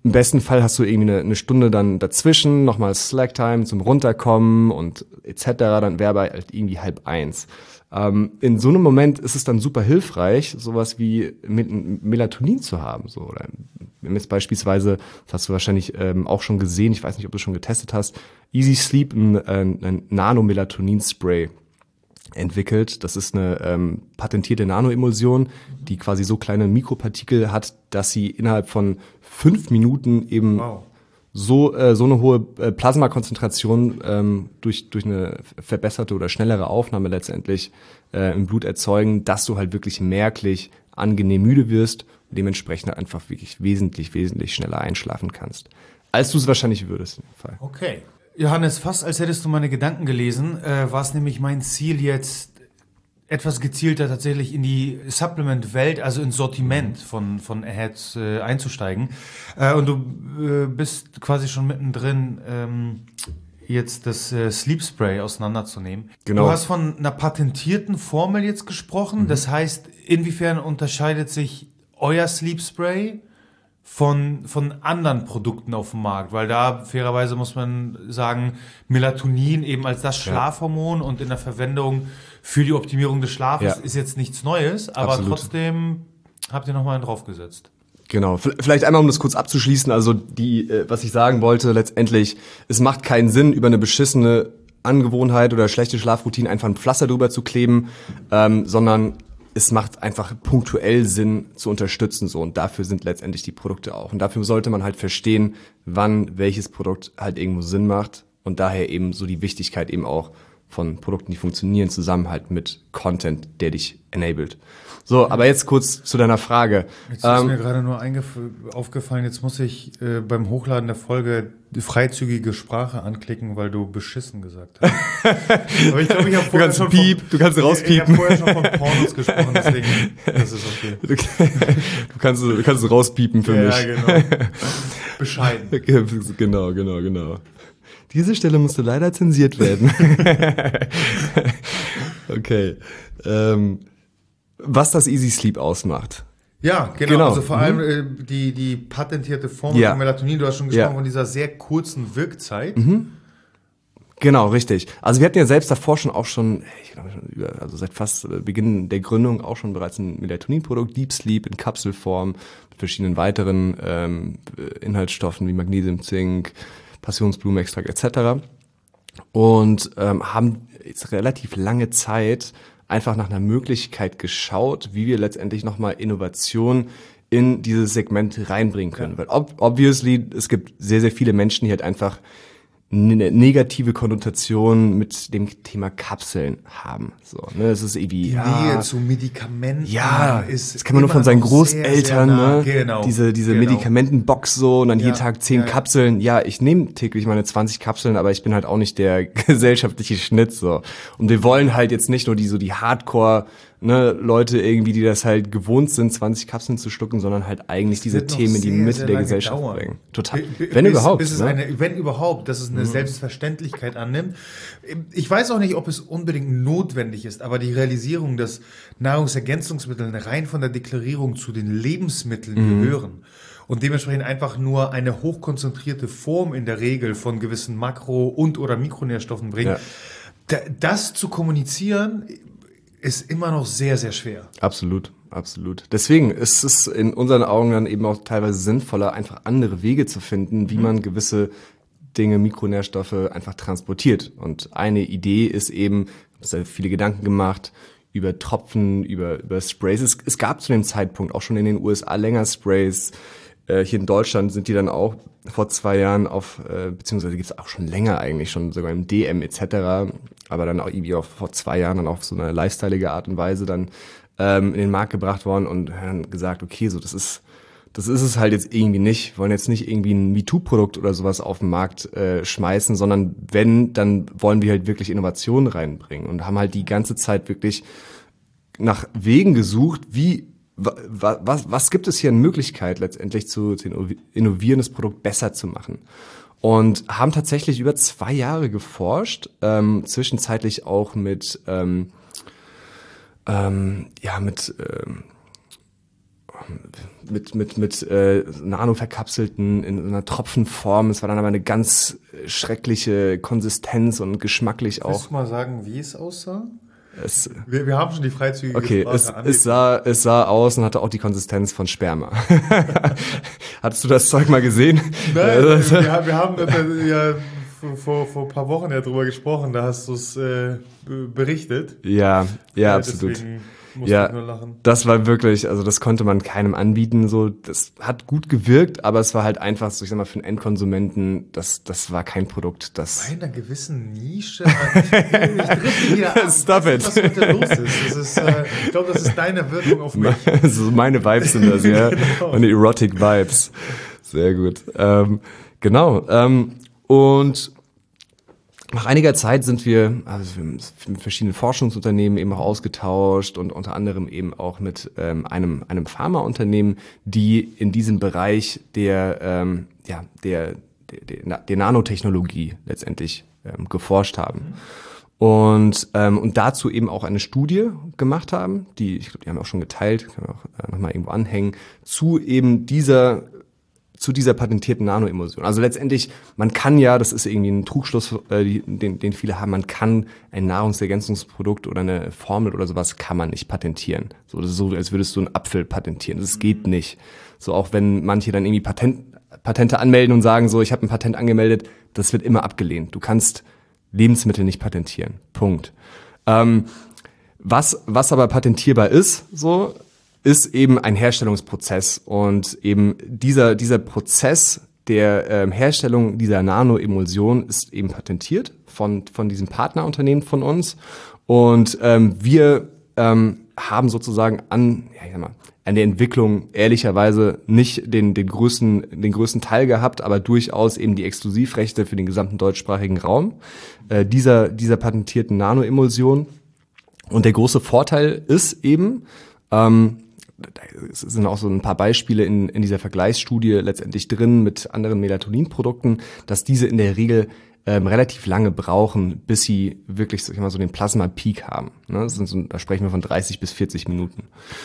im besten Fall hast du irgendwie eine, eine Stunde dann dazwischen, nochmal Slack-Time zum Runterkommen und et cetera. Dann wäre bei halt irgendwie halb eins. Ähm, in so einem Moment ist es dann super hilfreich, sowas wie Melatonin zu haben. So. Oder jetzt beispielsweise, das hast du wahrscheinlich ähm, auch schon gesehen, ich weiß nicht, ob du schon getestet hast, Easy Sleep, ein, ein Nano-Melatonin-Spray entwickelt. Das ist eine ähm, patentierte Nanoemulsion, die quasi so kleine Mikropartikel hat, dass sie innerhalb von fünf Minuten eben wow. so äh, so eine hohe äh, Plasmakonzentration ähm, durch durch eine verbesserte oder schnellere Aufnahme letztendlich äh, im Blut erzeugen, dass du halt wirklich merklich angenehm müde wirst und dementsprechend einfach wirklich wesentlich wesentlich schneller einschlafen kannst, als du es wahrscheinlich würdest in dem Fall. Okay. Johannes, fast als hättest du meine Gedanken gelesen, äh, war es nämlich mein Ziel jetzt etwas gezielter tatsächlich in die Supplement-Welt, also ins Sortiment von von Ahead äh, einzusteigen. Äh, und du äh, bist quasi schon mittendrin, ähm, jetzt das äh, Sleep Spray auseinanderzunehmen. Genau. Du hast von einer patentierten Formel jetzt gesprochen. Mhm. Das heißt, inwiefern unterscheidet sich euer Sleep Spray von von anderen Produkten auf dem Markt, weil da fairerweise muss man sagen, Melatonin eben als das Schlafhormon ja. und in der Verwendung für die Optimierung des Schlafes ja. ist jetzt nichts Neues, aber Absolut. Trotzdem habt ihr nochmal einen draufgesetzt. Genau, vielleicht einmal, um das kurz abzuschließen, also die, was ich sagen wollte, letztendlich, es macht keinen Sinn, über eine beschissene Angewohnheit oder schlechte Schlafroutine einfach ein Pflaster drüber zu kleben, ähm, sondern es macht einfach punktuell Sinn zu unterstützen, so, und dafür sind letztendlich die Produkte auch. Und dafür sollte man halt verstehen, wann welches Produkt halt irgendwo Sinn macht und daher eben so die Wichtigkeit eben auch von Produkten, die funktionieren, zusammen halt mit Content, der dich enabled. So, aber jetzt kurz zu deiner Frage. Jetzt ist ähm, mir gerade nur eingef- aufgefallen, jetzt muss ich äh, beim Hochladen der Folge die freizügige Sprache anklicken, weil du beschissen gesagt hast. Aber ich glaube, ich habe vorher schon piep, von, du kannst rauspiepen. Ich, ich habe vorher schon von Pornos gesprochen, deswegen das ist okay. Du, du kannst du kannst rauspiepen für ja, mich. Ja, genau. Bescheiden. Genau, genau, genau. Diese Stelle musste leider zensiert werden. Okay. Ähm, was das Easy Sleep ausmacht. Ja, genau. genau. Also vor allem äh, die, die patentierte Formel ja. von Melatonin. Du hast schon gesprochen ja. von dieser sehr kurzen Wirkzeit. Mhm. Genau, richtig. Also wir hatten ja selbst davor schon auch schon, ich glaube schon über, also seit fast Beginn der Gründung auch schon bereits ein Melatonin-Produkt, Deep Sleep in Kapselform, mit verschiedenen weiteren ähm, Inhaltsstoffen wie Magnesium, Zink, Passionsblumenextrakt et cetera. Und ähm, haben jetzt relativ lange Zeit einfach nach einer Möglichkeit geschaut, wie wir letztendlich nochmal Innovation in dieses Segment reinbringen können. Ja. Weil ob, obviously, es gibt sehr, sehr viele Menschen, die halt einfach eine negative Konnotation mit dem Thema Kapseln haben. So, ne, es ist irgendwie die ja, Nähe zu Medikamenten. Ja, ist das kann man nur von seinen Großeltern, sehr, sehr nah. Ne? Genau, diese diese genau. Medikamentenbox so und dann ja, jeden Tag zehn ja, Kapseln. Ja, ich nehme täglich meine zwanzig Kapseln, aber ich bin halt auch nicht der gesellschaftliche Schnitt so. Und wir wollen halt jetzt nicht nur die so die Hardcore ne, Leute irgendwie, die das halt gewohnt sind, zwanzig Kapseln zu schlucken, sondern halt eigentlich diese Themen in die Mitte der Gesellschaft dauern. bringen. Total. B- wenn bis, überhaupt. Bis es ne? eine, wenn überhaupt, dass es eine mhm. Selbstverständlichkeit annimmt. Ich weiß auch nicht, ob es unbedingt notwendig ist, aber die Realisierung, dass Nahrungsergänzungsmittel rein von der Deklarierung zu den Lebensmitteln mhm. gehören und dementsprechend einfach nur eine hochkonzentrierte Form in der Regel von gewissen Makro- und oder Mikronährstoffen bringen, ja. das zu kommunizieren, ist immer noch sehr, sehr schwer. Absolut, absolut. Deswegen ist es in unseren Augen dann eben auch teilweise sinnvoller, einfach andere Wege zu finden, wie mhm. man gewisse Dinge, Mikronährstoffe einfach transportiert. Und eine Idee ist eben, es haben viele Gedanken gemacht über Tropfen, über, über Sprays. Es, es gab zu dem Zeitpunkt auch schon in den U S A länger Sprays. Äh, hier in Deutschland sind die dann auch vor zwei Jahren auf, äh, beziehungsweise gibt es auch schon länger eigentlich, schon sogar im D M et cetera, aber dann auch irgendwie auch vor zwei Jahren dann auf so eine lifestyleige Art und Weise dann ähm, in den Markt gebracht worden und haben gesagt, okay, so das ist das ist es halt jetzt irgendwie nicht. Wir wollen jetzt nicht irgendwie ein MeToo-Produkt oder sowas auf den Markt äh, schmeißen, sondern wenn, dann wollen wir halt wirklich Innovationen reinbringen und haben halt die ganze Zeit wirklich nach Wegen gesucht, wie Was, was, was gibt es hier an Möglichkeit, letztendlich zu, zu innovieren, das Produkt besser zu machen? Und haben tatsächlich über zwei Jahre geforscht, ähm, zwischenzeitlich auch mit, ähm, ähm, ja, mit, ähm, mit mit mit äh, Nano verkapselten in einer Tropfenform. Es war dann aber eine ganz schreckliche Konsistenz und geschmacklich auch. Willst du mal sagen, wie es aussah? Es, wir, wir haben schon die freizügige okay, Sprache es, es, sah, es sah aus und hatte auch die Konsistenz von Sperma. Hattest du das Zeug mal gesehen? Nein, wir, wir haben ja vor, vor ein paar Wochen ja drüber gesprochen, da hast du es äh, berichtet. Ja, ja, ja absolut. Musste ja, ich nur lachen. Das war wirklich, also das konnte man keinem anbieten, so, das hat gut gewirkt, aber es war halt einfach so, ich sag mal, für einen Endkonsumenten, das, das war kein Produkt, das... Bei einer gewissen Nische, ich, ich wieder ab. Stop it. Was heute los ist, das ist äh, ich glaube, das ist deine Wirkung auf mich. So meine Vibes sind das, ja, Genau. meine Erotic Vibes, sehr gut, ähm, genau, ähm, und nach einiger Zeit sind wir, also wir mit verschiedenen Forschungsunternehmen eben auch ausgetauscht und unter anderem eben auch mit ähm, einem einem Pharmaunternehmen, die in diesem Bereich der ähm, ja der der, der, der Nanotechnologie letztendlich ähm, geforscht haben und ähm, und dazu eben auch eine Studie gemacht haben, die ich glaube, die haben wir auch schon geteilt, können wir auch äh, nochmal irgendwo anhängen, zu eben dieser zu dieser patentierten Nanoemulsion. Also letztendlich, man kann ja, das ist irgendwie ein Trugschluss, äh, den, den viele haben, man kann ein Nahrungsergänzungsprodukt oder eine Formel oder sowas kann man nicht patentieren. So, das ist so, als würdest du einen Apfel patentieren. Das geht nicht. So, auch wenn manche dann irgendwie Patent, Patente anmelden und sagen so, ich habe ein Patent angemeldet, das wird immer abgelehnt. Du kannst Lebensmittel nicht patentieren. Punkt. Ähm, was, was aber patentierbar ist, so, ist eben ein Herstellungsprozess und eben dieser dieser Prozess der ähm, Herstellung dieser Nanoemulsion ist eben patentiert von von diesem Partnerunternehmen von uns und ähm, wir ähm, haben sozusagen an ja, ich sag mal, an der Entwicklung ehrlicherweise nicht den den größten den größten Teil gehabt, aber durchaus eben die Exklusivrechte für den gesamten deutschsprachigen Raum äh, dieser dieser patentierten Nanoemulsion. Und der große Vorteil ist eben ähm, es sind auch so ein paar Beispiele in, in dieser Vergleichsstudie letztendlich drin mit anderen Melatoninprodukten, dass diese in der Regel ähm, relativ lange brauchen, bis sie wirklich so, ich mal, so den Plasma-Peak haben. Ne? Das sind so, da sprechen wir von dreißig bis vierzig Minuten.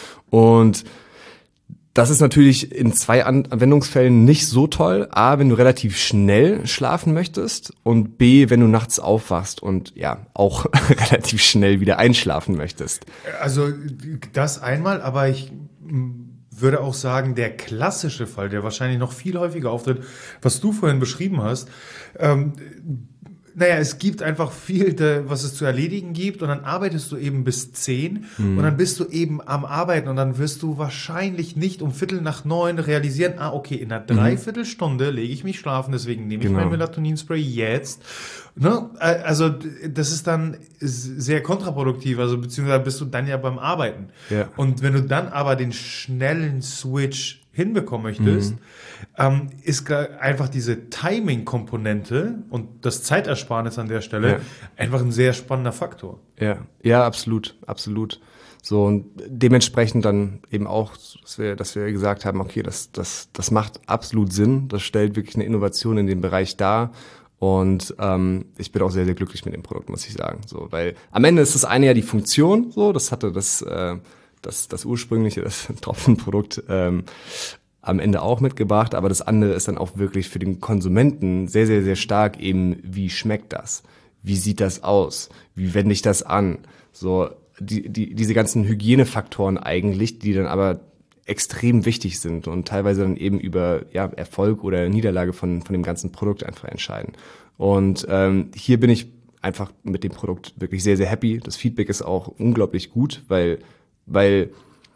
Und das ist natürlich in zwei Anwendungsfällen nicht so toll. A, wenn du relativ schnell schlafen möchtest und B, wenn du nachts aufwachst und ja, auch relativ schnell wieder einschlafen möchtest. Also das einmal, aber ich würde auch sagen, der klassische Fall, der wahrscheinlich noch viel häufiger auftritt, was du vorhin beschrieben hast, ähm, naja, es gibt einfach viel, was es zu erledigen gibt und dann arbeitest du eben bis zehn mhm. und dann bist du eben am Arbeiten und dann wirst du wahrscheinlich nicht um Viertel nach neun realisieren, ah, okay, in einer Dreiviertelstunde lege ich mich schlafen, deswegen nehme genau. ich mein Melatoninspray jetzt. Ne? Also das ist dann sehr kontraproduktiv, also beziehungsweise bist du dann ja beim Arbeiten. Ja. Und wenn du dann aber den schnellen Switch hinbekommen möchtest, mhm. ähm, ist einfach diese Timing-Komponente und das Zeitersparnis an der Stelle ja. einfach ein sehr spannender Faktor. Ja, ja, absolut, absolut. So, und dementsprechend dann eben auch, dass wir, dass wir gesagt haben, okay, das, das, das macht absolut Sinn, das stellt wirklich eine Innovation in dem Bereich dar. Und ähm, ich bin auch sehr, sehr glücklich mit dem Produkt, muss ich sagen. So, weil am Ende ist das eine ja die Funktion, so, das hatte das, äh, das, das ursprüngliche, das Tropfenprodukt ähm, am Ende auch mitgebracht, aber das andere ist dann auch wirklich für den Konsumenten sehr, sehr, sehr stark eben, wie schmeckt das? Wie sieht das aus? Wie wende ich das an? So, die, die, diese ganzen Hygienefaktoren eigentlich, die dann aber extrem wichtig sind und teilweise dann eben über ja, Erfolg oder Niederlage von, von dem ganzen Produkt einfach entscheiden. Und ähm, hier bin ich einfach mit dem Produkt wirklich sehr, sehr happy. Das Feedback ist auch unglaublich gut, weil, weil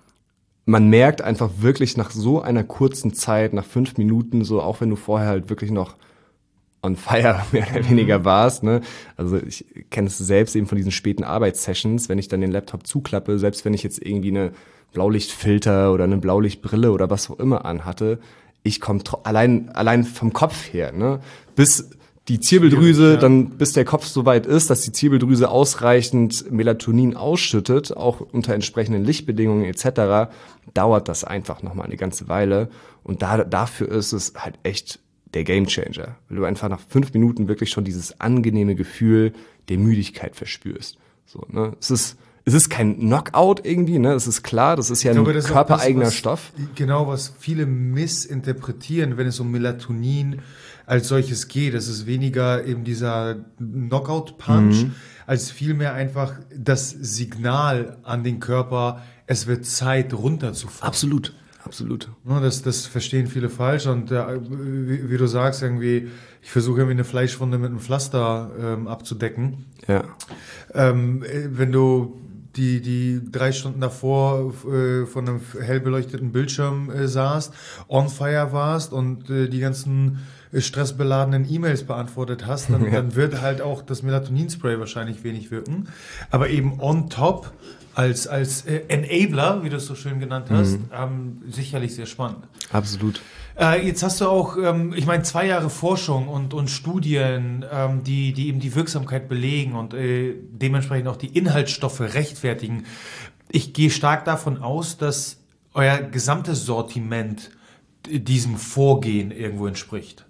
man merkt einfach wirklich nach so einer kurzen Zeit, nach fünf Minuten, so auch wenn du vorher halt wirklich noch on fire mehr oder weniger warst, ne? Also ich kenne es selbst eben von diesen späten Arbeitssessions, wenn ich dann den Laptop zuklappe, selbst wenn ich jetzt irgendwie eine Blaulichtfilter oder eine Blaulichtbrille oder was auch immer anhatte, ich komme allein allein vom Kopf her, ne, bis die Zirbeldrüse, ja. dann bis der Kopf so weit ist, dass die Zirbeldrüse ausreichend Melatonin ausschüttet, auch unter entsprechenden Lichtbedingungen et cetera, dauert das einfach nochmal eine ganze Weile. Und da, dafür ist es halt echt der Gamechanger, weil du einfach nach fünf Minuten wirklich schon dieses angenehme Gefühl der Müdigkeit verspürst. So, ne, es ist es ist kein Knockout irgendwie, ne? Es ist klar, das ist ja glaube, ein das ist auch körpereigener das, was, Stoff. Genau, was viele missinterpretieren, wenn es um Melatonin als solches geht. Das ist weniger eben dieser Knockout-Punch, Mhm. als vielmehr einfach das Signal an den Körper, es wird Zeit runterzufahren. Absolut, absolut. Ne, Das, das verstehen viele falsch und äh, wie, wie du sagst, irgendwie, ich versuche irgendwie eine Fleischwunde mit einem Pflaster ähm, abzudecken. Ja. Ähm, äh, wenn du die, die drei Stunden davor äh, von einem hell beleuchteten Bildschirm äh, saßt, on fire warst und äh, die ganzen äh, stressbeladenen E-Mails beantwortet hast, dann, Ja. dann wird halt auch das Melatonin-Spray wahrscheinlich wenig wirken. Aber eben on top als, als äh, Enabler, wie du es so schön genannt hast, Mhm. ähm, sicherlich sehr spannend. Absolut. Äh, jetzt hast du auch, ähm, ich meine, zwei Jahre Forschung und, und Studien, ähm, die, die eben die Wirksamkeit belegen und äh, dementsprechend auch die Inhaltsstoffe rechtfertigen. Ich gehe stark davon aus, dass euer gesamtes Sortiment diesem Vorgehen irgendwo entspricht.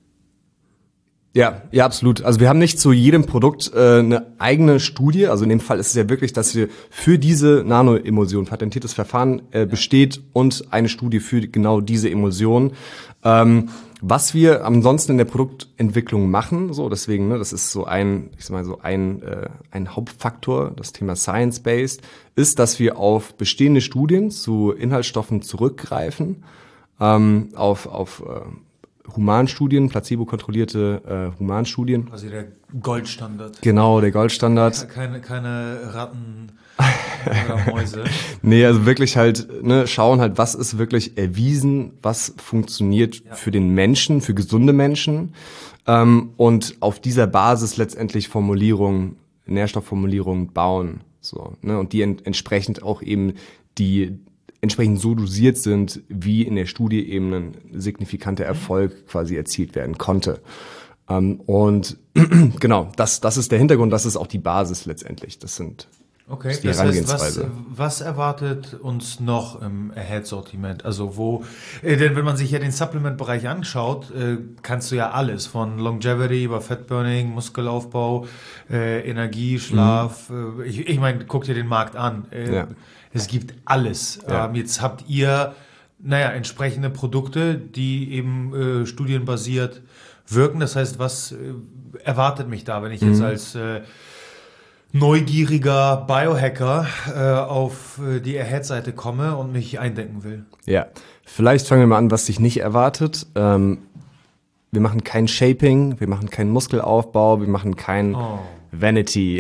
Ja, ja, absolut. Also wir haben nicht zu jedem Produkt äh, eine eigene Studie. Also in dem Fall ist es ja wirklich, dass wir für diese Nanoemulsion patentiertes Verfahren äh, besteht und eine Studie für genau diese Emulsion. Ähm, was wir ansonsten in der Produktentwicklung machen, so deswegen, ne, das ist so ein, ich sag mal so ein äh, ein Hauptfaktor, das Thema Science-Based, ist, dass wir auf bestehende Studien zu Inhaltsstoffen zurückgreifen, ähm, auf auf äh, Humanstudien, placebo-kontrollierte äh, Humanstudien. Also der Goldstandard. Genau, der Goldstandard. Keine, keine Ratten oder Mäuse. Nee, also wirklich halt, ne, schauen halt, was ist wirklich erwiesen, was funktioniert Ja. für den Menschen, für gesunde Menschen. Ähm, und auf dieser Basis letztendlich Formulierungen, Nährstoffformulierungen bauen. So, ne, und die ent- entsprechend auch eben die entsprechend so dosiert sind, wie in der Studie eben ein signifikanter Erfolg quasi erzielt werden konnte. Ähm, und genau, das, das ist der Hintergrund, das ist auch die Basis letztendlich. Das sind Okay, das ist die das heißt, was, Herangehensweise. was erwartet uns noch im Ahead-Sortiment? Also wo, äh, denn wenn man sich ja den Supplement-Bereich anschaut, äh, kannst du ja alles, von Longevity über Fatburning, Muskelaufbau, äh, Energie, Schlaf, äh, ich, ich meine, guck dir den Markt an. Äh, Ja. Es gibt alles. Ja. Ähm, jetzt habt ihr, naja, entsprechende Produkte, die eben äh, studienbasiert wirken. Das heißt, was äh, erwartet mich da, wenn ich jetzt als äh, neugieriger Biohacker äh, auf äh, die Ahead-Seite komme und mich eindenken will? Ja, vielleicht fangen wir mal an, was dich nicht erwartet. Ähm, wir machen kein Shaping, wir machen keinen Muskelaufbau, wir machen kein Oh. Vanity.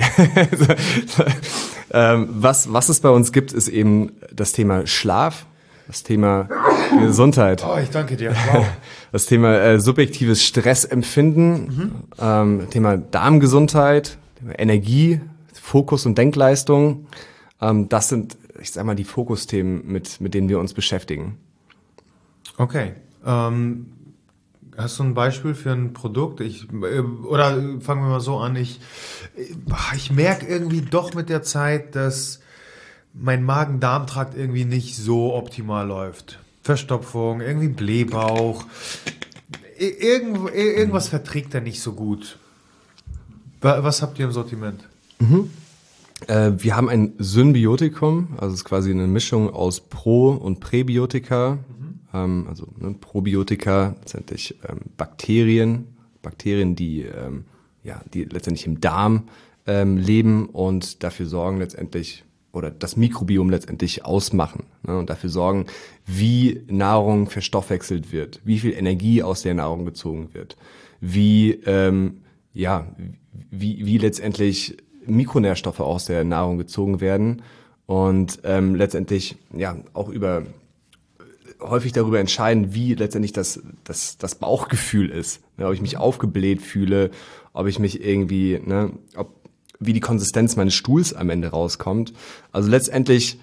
ähm, was, was es bei uns gibt, ist eben das Thema Schlaf, das Thema Gesundheit, Oh, ich danke dir. Wow. das Thema äh, subjektives Stressempfinden, ähm, Thema Darmgesundheit, Thema Energie, Fokus und Denkleistung. Ähm, das sind, ich sag mal, die Fokusthemen, mit, mit denen wir uns beschäftigen. Okay. Ähm, hast du ein Beispiel für ein Produkt? Ich, äh, oder äh, fangen wir mal so an. Ich, äh, ich merke irgendwie doch mit der Zeit, dass mein Magen-Darm-Trakt irgendwie nicht so optimal läuft. Verstopfung, irgendwie Blähbauch. I- Irgend, i- irgendwas verträgt er nicht so gut. Wa- Was habt ihr im Sortiment? Äh, wir haben ein Symbiotikum, also es ist quasi eine Mischung aus Pro- und Präbiotika. Ähm, also ne, Probiotika, letztendlich ähm, Bakterien, Bakterien, die ähm, ja, die letztendlich im Darm ähm, leben und dafür sorgen letztendlich oder das Mikrobiom letztendlich ausmachen, ne, und dafür sorgen, wie Nahrung verstoffwechselt wird, wie viel Energie aus der Nahrung gezogen wird, wie ähm, ja wie wie letztendlich Mikronährstoffe aus der Nahrung gezogen werden und ähm, letztendlich ja auch über häufig darüber entscheiden, wie letztendlich das das das Bauchgefühl ist, ne, ob ich mich aufgebläht fühle, ob ich mich irgendwie, ne, ob wie die Konsistenz meines Stuhls am Ende rauskommt. Also letztendlich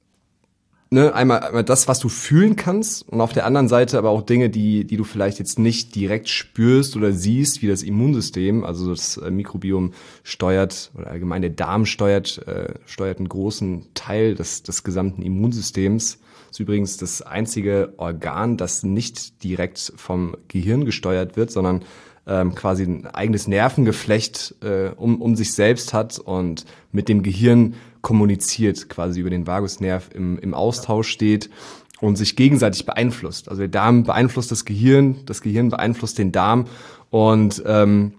ne, einmal, einmal das, was du fühlen kannst und auf der anderen Seite aber auch Dinge, die die du vielleicht jetzt nicht direkt spürst oder siehst, wie das Immunsystem, also das äh, Mikrobiom steuert oder allgemein der Darm steuert äh, steuert einen großen Teil des des gesamten Immunsystems. Das ist übrigens das einzige Organ, das nicht direkt vom Gehirn gesteuert wird, sondern ähm, quasi ein eigenes Nervengeflecht äh, um um sich selbst hat und mit dem Gehirn kommuniziert, quasi über den Vagusnerv im, im Austausch steht und sich gegenseitig beeinflusst. Also der Darm beeinflusst das Gehirn, das Gehirn beeinflusst den Darm und ähm,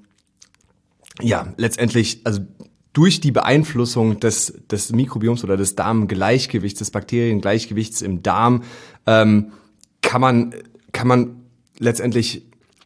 ja, letztendlich, also durch die Beeinflussung des, des Mikrobioms oder des Darmgleichgewichts, des Bakteriengleichgewichts im Darm, ähm, kann man, kann man letztendlich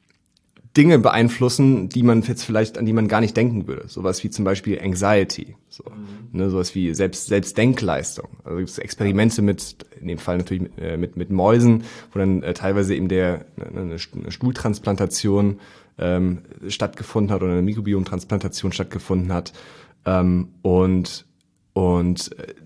Dinge beeinflussen, die man jetzt vielleicht, an die man gar nicht denken würde. Sowas wie zum Beispiel Anxiety, so, mhm. ne, sowas wie Selbst, Selbstdenkleistung. Also gibt es Experimente mit, in dem Fall natürlich mit, äh, mit, mit Mäusen, wo dann äh, teilweise eben der, eine, eine Stuhltransplantation ähm, stattgefunden hat oder eine Mikrobiomtransplantation stattgefunden hat. Ähm, und und äh,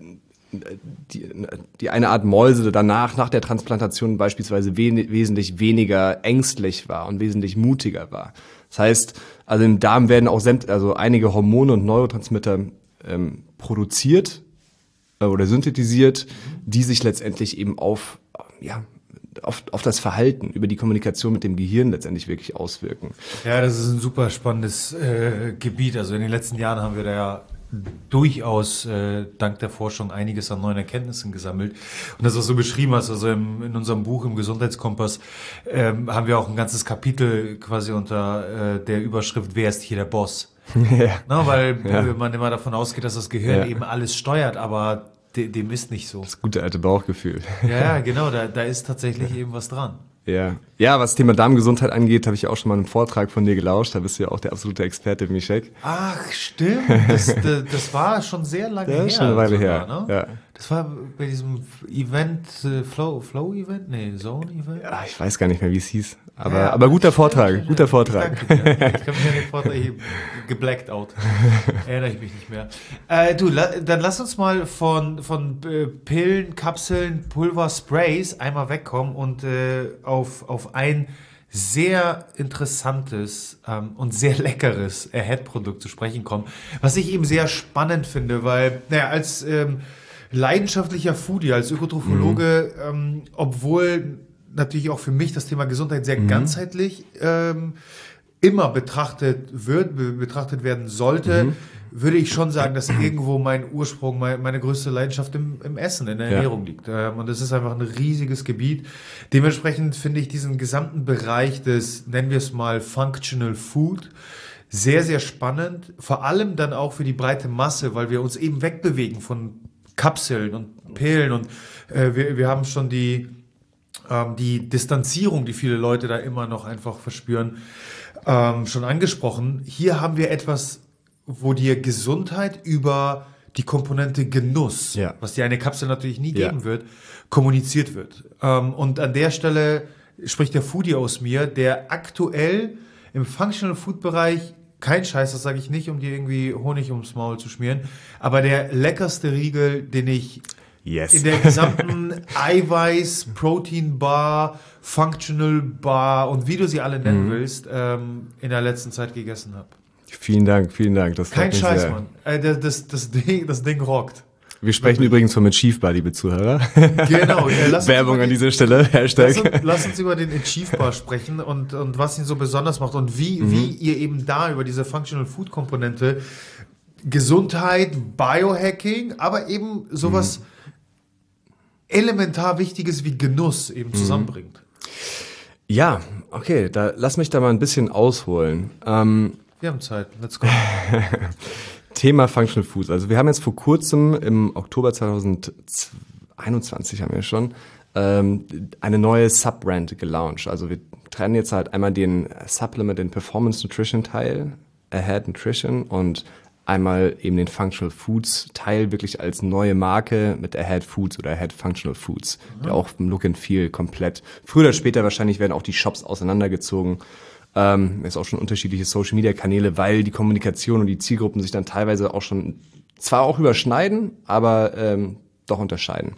die, die eine Art Mäuse danach, nach der Transplantation beispielsweise we- wesentlich weniger ängstlich war und wesentlich mutiger war. Das heißt, also im Darm werden auch sämt, also einige Hormone und Neurotransmitter ähm, produziert äh, oder synthetisiert, die sich letztendlich eben auf, ja, auf, auf das Verhalten, über die Kommunikation mit dem Gehirn letztendlich wirklich auswirken. Ja, das ist ein super spannendes äh, Gebiet. Also in den letzten Jahren haben wir da ja durchaus äh, dank der Forschung einiges an neuen Erkenntnissen gesammelt. Und das, was du beschrieben hast, also im, in unserem Buch im Gesundheitskompass ähm, haben wir auch ein ganzes Kapitel quasi unter äh, der Überschrift Wer ist hier der Boss? Ja. Na, weil ja. man immer davon ausgeht, dass das Gehirn ja. eben alles steuert, aber de, dem ist nicht so. Das gute alte Bauchgefühl. Ja, ja, genau, da, da ist tatsächlich eben was dran. Ja, ja, was das Thema Darmgesundheit angeht, habe ich ja auch schon mal einen Vortrag von dir gelauscht. Da bist du ja auch der absolute Experte, Mischek. Ach, stimmt. Das, das, das war schon sehr lange ja, her. Schon eine Weile sogar, her. Ne? Ja. Das war bei diesem Event, äh, Flow, Flow Event? Nee, Zone Event? Ja, ich weiß gar nicht mehr, wie es hieß. Aber, ja, aber guter Vortrag, stimmt, guter ja, Vortrag. Ich, danke dir. Ich kann mich an den Vortrag hier geblackt out. Erinnere ich mich nicht mehr. Äh, du, la, dann lass uns mal von, von äh, Pillen, Kapseln, Pulver, Sprays einmal wegkommen und äh, auf, auf ein sehr interessantes ähm, und sehr leckeres Ahead-Produkt zu sprechen kommen, was ich eben sehr spannend finde, weil, naja, als ähm, leidenschaftlicher Foodie, als Ökotrophologe, mhm. ähm, obwohl natürlich auch für mich das Thema Gesundheit sehr mhm. ganzheitlich ähm, immer betrachtet wird, be- betrachtet werden sollte, mhm. würde ich schon sagen, dass irgendwo mein Ursprung, mein, meine größte Leidenschaft im, im Essen, in der Ernährung ja. liegt. Ähm, und das ist einfach ein riesiges Gebiet. Dementsprechend finde ich diesen gesamten Bereich des, nennen wir es mal, Functional Food, sehr, sehr spannend. Vor allem dann auch für die breite Masse, weil wir uns eben wegbewegen von Kapseln und Pillen und äh, wir, wir haben schon die, ähm, die Distanzierung, die viele Leute da immer noch einfach verspüren, ähm, schon angesprochen. Hier haben wir etwas, wo dir Gesundheit über die Komponente Genuss, ja. was dir eine Kapsel natürlich nie geben ja. wird, kommuniziert wird. Ähm, und an der Stelle spricht der Foodie aus mir, der aktuell im Functional Food Bereich, kein Scheiß, das sage ich nicht, um dir irgendwie Honig ums Maul zu schmieren, aber der leckerste Riegel, den ich yes. in der gesamten Eiweiß, Protein Bar, Functional Bar und wie du sie alle nennen mhm. willst, ähm, in der letzten Zeit gegessen habe. Vielen Dank, vielen Dank. Das Kein Scheiß, sehr. Mann. Äh, das, das, das, Ding, das Ding rockt. Wir sprechen Wirklich. übrigens von Achieve Bar, liebe Zuhörer. Genau. Ja, Werbung den, an dieser Stelle. Hashtag. Lass uns, lass uns über den Achieve Bar sprechen und, und was ihn so besonders macht und wie, mhm. wie ihr eben da über diese Functional Food Komponente Gesundheit, Biohacking, aber eben sowas mhm. elementar Wichtiges wie Genuss eben zusammenbringt. Ja, okay. Da lass mich da mal ein bisschen ausholen. Ähm, Wir haben Zeit. Let's go. Thema Functional Foods. Also wir haben jetzt vor kurzem im Oktober zwanzig einundzwanzig haben wir schon ähm, eine neue Subbrand gelauncht. Also wir trennen jetzt halt einmal den Supplement, den Performance Nutrition Teil, Ahead Nutrition, und einmal eben den Functional Foods Teil wirklich als neue Marke mit Ahead Foods oder Ahead Functional Foods, mhm. der auch im Look and Feel komplett, früher oder später wahrscheinlich werden auch die Shops auseinandergezogen. Ähm, es ist auch schon unterschiedliche Social-Media-Kanäle, weil die Kommunikation und die Zielgruppen sich dann teilweise auch schon zwar auch überschneiden, aber ähm, doch unterscheiden.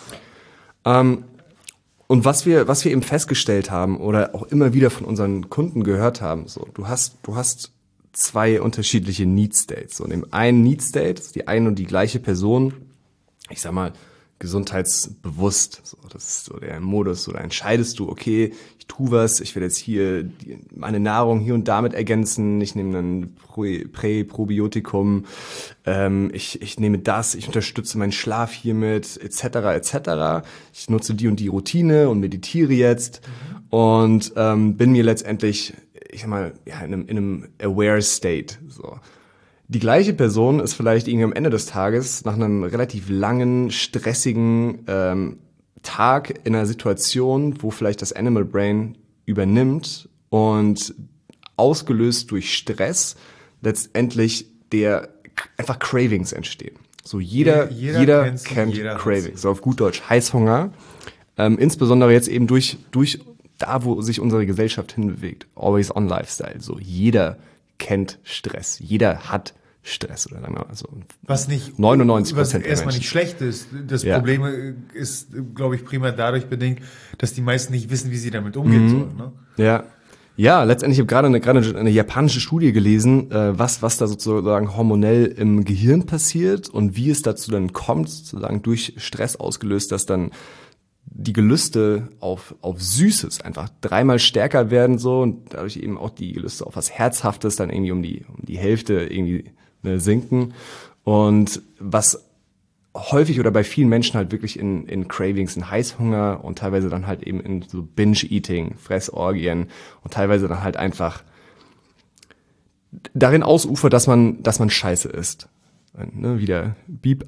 Ähm, und was wir, was wir eben festgestellt haben oder auch immer wieder von unseren Kunden gehört haben, so, du hast, du hast zwei unterschiedliche Need States. So, in dem einen Need State ist die eine und die gleiche Person, ich sag mal, gesundheitsbewusst. So, das ist so der Modus. So, da entscheidest du, okay, ich tue was, ich will jetzt hier die, meine Nahrung hier und damit ergänzen, ich nehme ein Prä-Probiotikum, ähm, ich, ich nehme das, ich unterstütze meinen Schlaf hiermit, et cetera, et cetera. Ich nutze die und die Routine und meditiere jetzt mhm. und ähm, bin mir letztendlich, ich sag mal, ja, in einem, in einem aware state, so. Die gleiche Person ist vielleicht irgendwie am Ende des Tages nach einem relativ langen, stressigen ähm, Tag in einer Situation, wo vielleicht das Animal Brain übernimmt und ausgelöst durch Stress letztendlich der einfach Cravings entstehen. So jeder, jeder, jeder kennt jeder Cravings. So auf gut Deutsch Heißhunger. Ähm, insbesondere jetzt eben durch durch da, wo sich unsere Gesellschaft hinbewegt. Always on Lifestyle. So jeder kennt Stress. Jeder hat Stress oder sagen wir mal so. Was nicht neunundneunzig Prozent was erstmal nicht schlecht ist. Das ja. Problem ist, glaube ich, primär dadurch bedingt, dass die meisten nicht wissen, wie sie damit umgehen mhm. sollen. Ne? Ja. Ja, letztendlich habe ich gerade eine, gerade eine japanische Studie gelesen, äh, was was da sozusagen hormonell im Gehirn passiert und wie es dazu dann kommt, sozusagen durch Stress ausgelöst, dass dann die Gelüste auf auf Süßes einfach dreimal stärker werden so und dadurch eben auch die Gelüste auf was Herzhaftes dann irgendwie um die um die Hälfte irgendwie ne, sinken und was häufig oder bei vielen Menschen halt wirklich in in Cravings, in Heißhunger und teilweise dann halt eben in so Binge-Eating, Fressorgien und teilweise dann halt einfach darin ausufert, dass man dass man Scheiße isst. Ne, wieder Beep.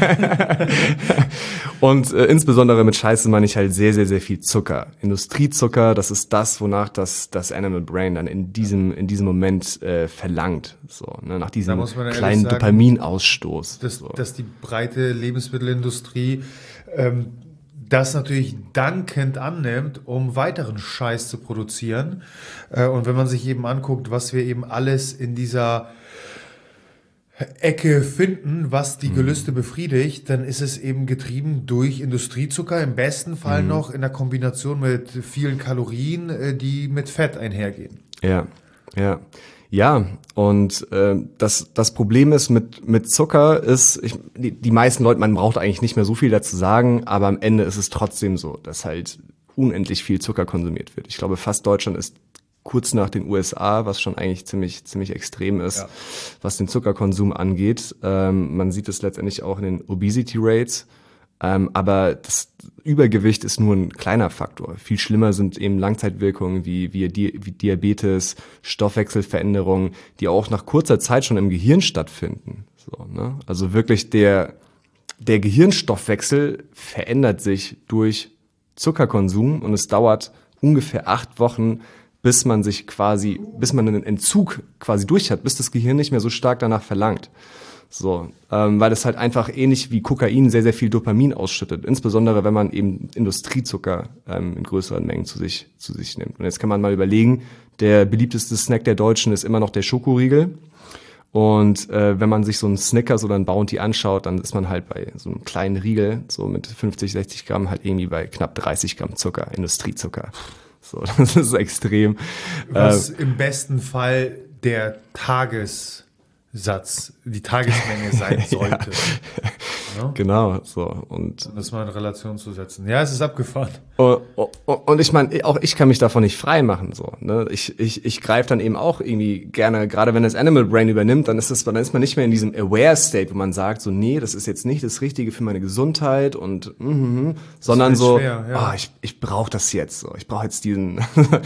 Und äh, insbesondere mit Scheiße meine ich halt sehr, sehr, sehr viel Zucker. Industriezucker, das ist das, wonach das das Animal Brain dann in diesem in diesem Moment äh, verlangt. So, ne, nach diesem kleinen sagen, Dopaminausstoß. Dass, so. dass die breite Lebensmittelindustrie ähm, das natürlich dankend annimmt, um weiteren Scheiß zu produzieren. Äh, und wenn man sich eben anguckt, was wir eben alles in dieser Ecke finden, was die Gelüste befriedigt, dann ist es eben getrieben durch Industriezucker, im besten Fall mhm. noch in der Kombination mit vielen Kalorien, die mit Fett einhergehen. Ja, ja. Ja, und äh, das das Problem ist mit mit Zucker ist, ich, die, die meisten Leute, man braucht eigentlich nicht mehr so viel dazu sagen, aber am Ende ist es trotzdem so, dass halt unendlich viel Zucker konsumiert wird. Ich glaube, fast Deutschland ist kurz nach den U S A, was schon eigentlich ziemlich ziemlich extrem ist, ja. was den Zuckerkonsum angeht. Ähm, man sieht es letztendlich auch in den Obesity Rates, ähm, aber das Übergewicht ist nur ein kleiner Faktor. Viel schlimmer sind eben Langzeitwirkungen wie, wie, Di- wie Diabetes, Stoffwechselveränderungen, die auch nach kurzer Zeit schon im Gehirn stattfinden. So, ne? Also wirklich der der Gehirnstoffwechsel verändert sich durch Zuckerkonsum und es dauert ungefähr acht Wochen, bis man sich quasi, bis man einen Entzug quasi durch hat, bis das Gehirn nicht mehr so stark danach verlangt. So, ähm, weil es halt einfach ähnlich wie Kokain sehr, sehr viel Dopamin ausschüttet, insbesondere wenn man eben Industriezucker ähm, in größeren Mengen zu sich zu sich nimmt. Und jetzt kann man mal überlegen, der beliebteste Snack der Deutschen ist immer noch der Schokoriegel. Und äh, wenn man sich so einen Snickers oder einen Bounty anschaut, dann ist man halt bei so einem kleinen Riegel, so mit fünfzig, sechzig Gramm, halt irgendwie bei knapp dreißig Gramm Zucker, Industriezucker. So, das ist extrem. Was äh, im besten Fall der Tagessatz, die Tagesmenge sein sollte. Ja. Ja? Genau, so. Und um das mal in Relation zu setzen. Ja, es ist abgefahren. Und, und ich meine, auch ich kann mich davon nicht frei machen. So, ne? Ich, ich, ich greife dann eben auch irgendwie gerne, gerade wenn das Animal Brain übernimmt, dann ist das, dann ist man nicht mehr in diesem Aware-State, wo man sagt, so, nee, das ist jetzt nicht das Richtige für meine Gesundheit und mm, sondern so, schwer, ja. oh, ich, ich brauche das jetzt so, ich brauche jetzt diesen.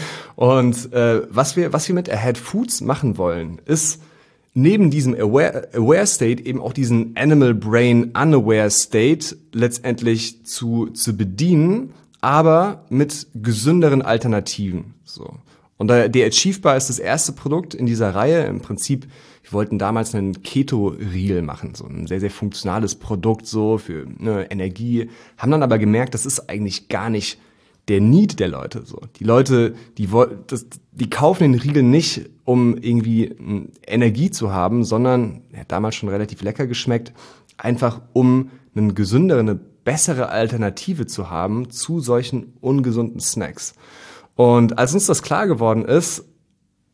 Und äh, was wir, was wir mit Ahead Foods machen wollen, ist neben diesem Aware, Aware State eben auch diesen Animal Brain Unaware State letztendlich zu, zu bedienen, aber mit gesünderen Alternativen, so. Und der, der Achieve Bar ist das erste Produkt in dieser Reihe. Im Prinzip, wir wollten damals einen Keto-Riegel machen, so ein sehr, sehr funktionales Produkt, so für ne, Energie, haben dann aber gemerkt, das ist eigentlich gar nicht der Need der Leute, so. Die Leute, die wollen, das, die kaufen den Riegel nicht, um irgendwie Energie zu haben, sondern, er hat damals schon relativ lecker geschmeckt, einfach um eine gesündere, eine bessere Alternative zu haben zu solchen ungesunden Snacks. Und als uns das klar geworden ist,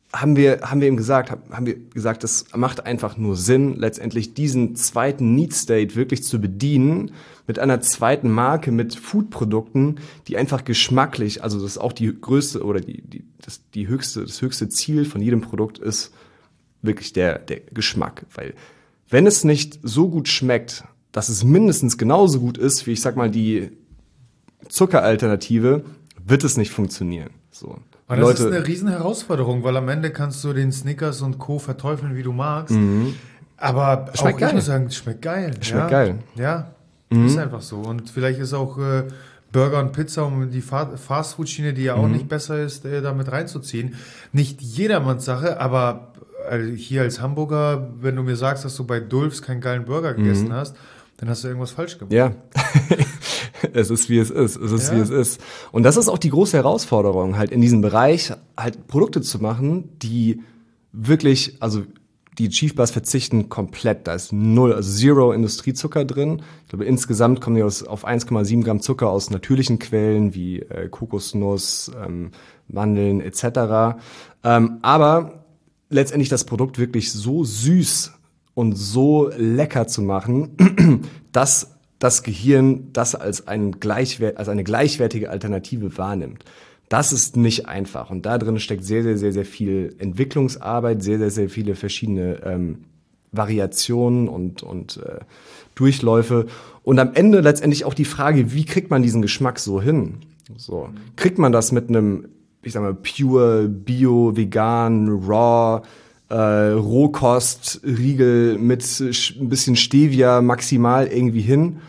haben wir, haben wir ihm gesagt, haben wir gesagt, es macht einfach nur Sinn, letztendlich diesen zweiten Need State wirklich zu bedienen mit einer zweiten Marke, mit Foodprodukten, die einfach geschmacklich, also das ist auch die größte oder die, die, das, die höchste, das höchste Ziel von jedem Produkt ist wirklich der, der Geschmack, weil wenn es nicht so gut schmeckt, dass es mindestens genauso gut ist, wie ich sag mal die Zuckeralternative, wird es nicht funktionieren, so. Aber das Leute, ist eine riesen Herausforderung, weil am Ende kannst du den Snickers und Co. verteufeln, wie du magst. Mhm. Aber schmeckt auch geil. ich muss sagen, schmeckt geil. Schmeckt ja. geil. Ja, mhm. ist einfach so. Und vielleicht ist auch äh, Burger und Pizza, um die Fa- Fastfood-Schiene, die ja auch mhm. nicht besser ist, äh, damit reinzuziehen. Nicht jedermanns Sache, aber äh, hier als Hamburger, wenn du mir sagst, dass du bei Dulfs keinen geilen Burger gegessen mhm. hast, dann hast du irgendwas falsch gemacht. Ja, es ist wie es ist, es ist ja. wie es ist. Und das ist auch die große Herausforderung, halt in diesem Bereich halt Produkte zu machen, die wirklich, also die Chief Bars verzichten komplett, da ist null, also Zero Industriezucker drin. Ich glaube, insgesamt kommen die aus, auf eins Komma sieben Gramm Zucker aus natürlichen Quellen wie äh, Kokosnuss, ähm, Mandeln et cetera. Ähm, aber letztendlich das Produkt wirklich so süß und so lecker zu machen, dass das Gehirn das als, ein Gleichwert, als eine gleichwertige Alternative wahrnimmt. Das ist nicht einfach. Und da drin steckt sehr, sehr, sehr, sehr viel Entwicklungsarbeit, sehr, sehr, sehr viele verschiedene ähm, Variationen und, und äh, Durchläufe. Und am Ende letztendlich auch die Frage, wie kriegt man diesen Geschmack so hin? So, kriegt man das mit einem, ich sag mal, pure, bio, vegan, raw, Äh, Rohkost-Riegel mit ein bisschen Stevia maximal irgendwie hin?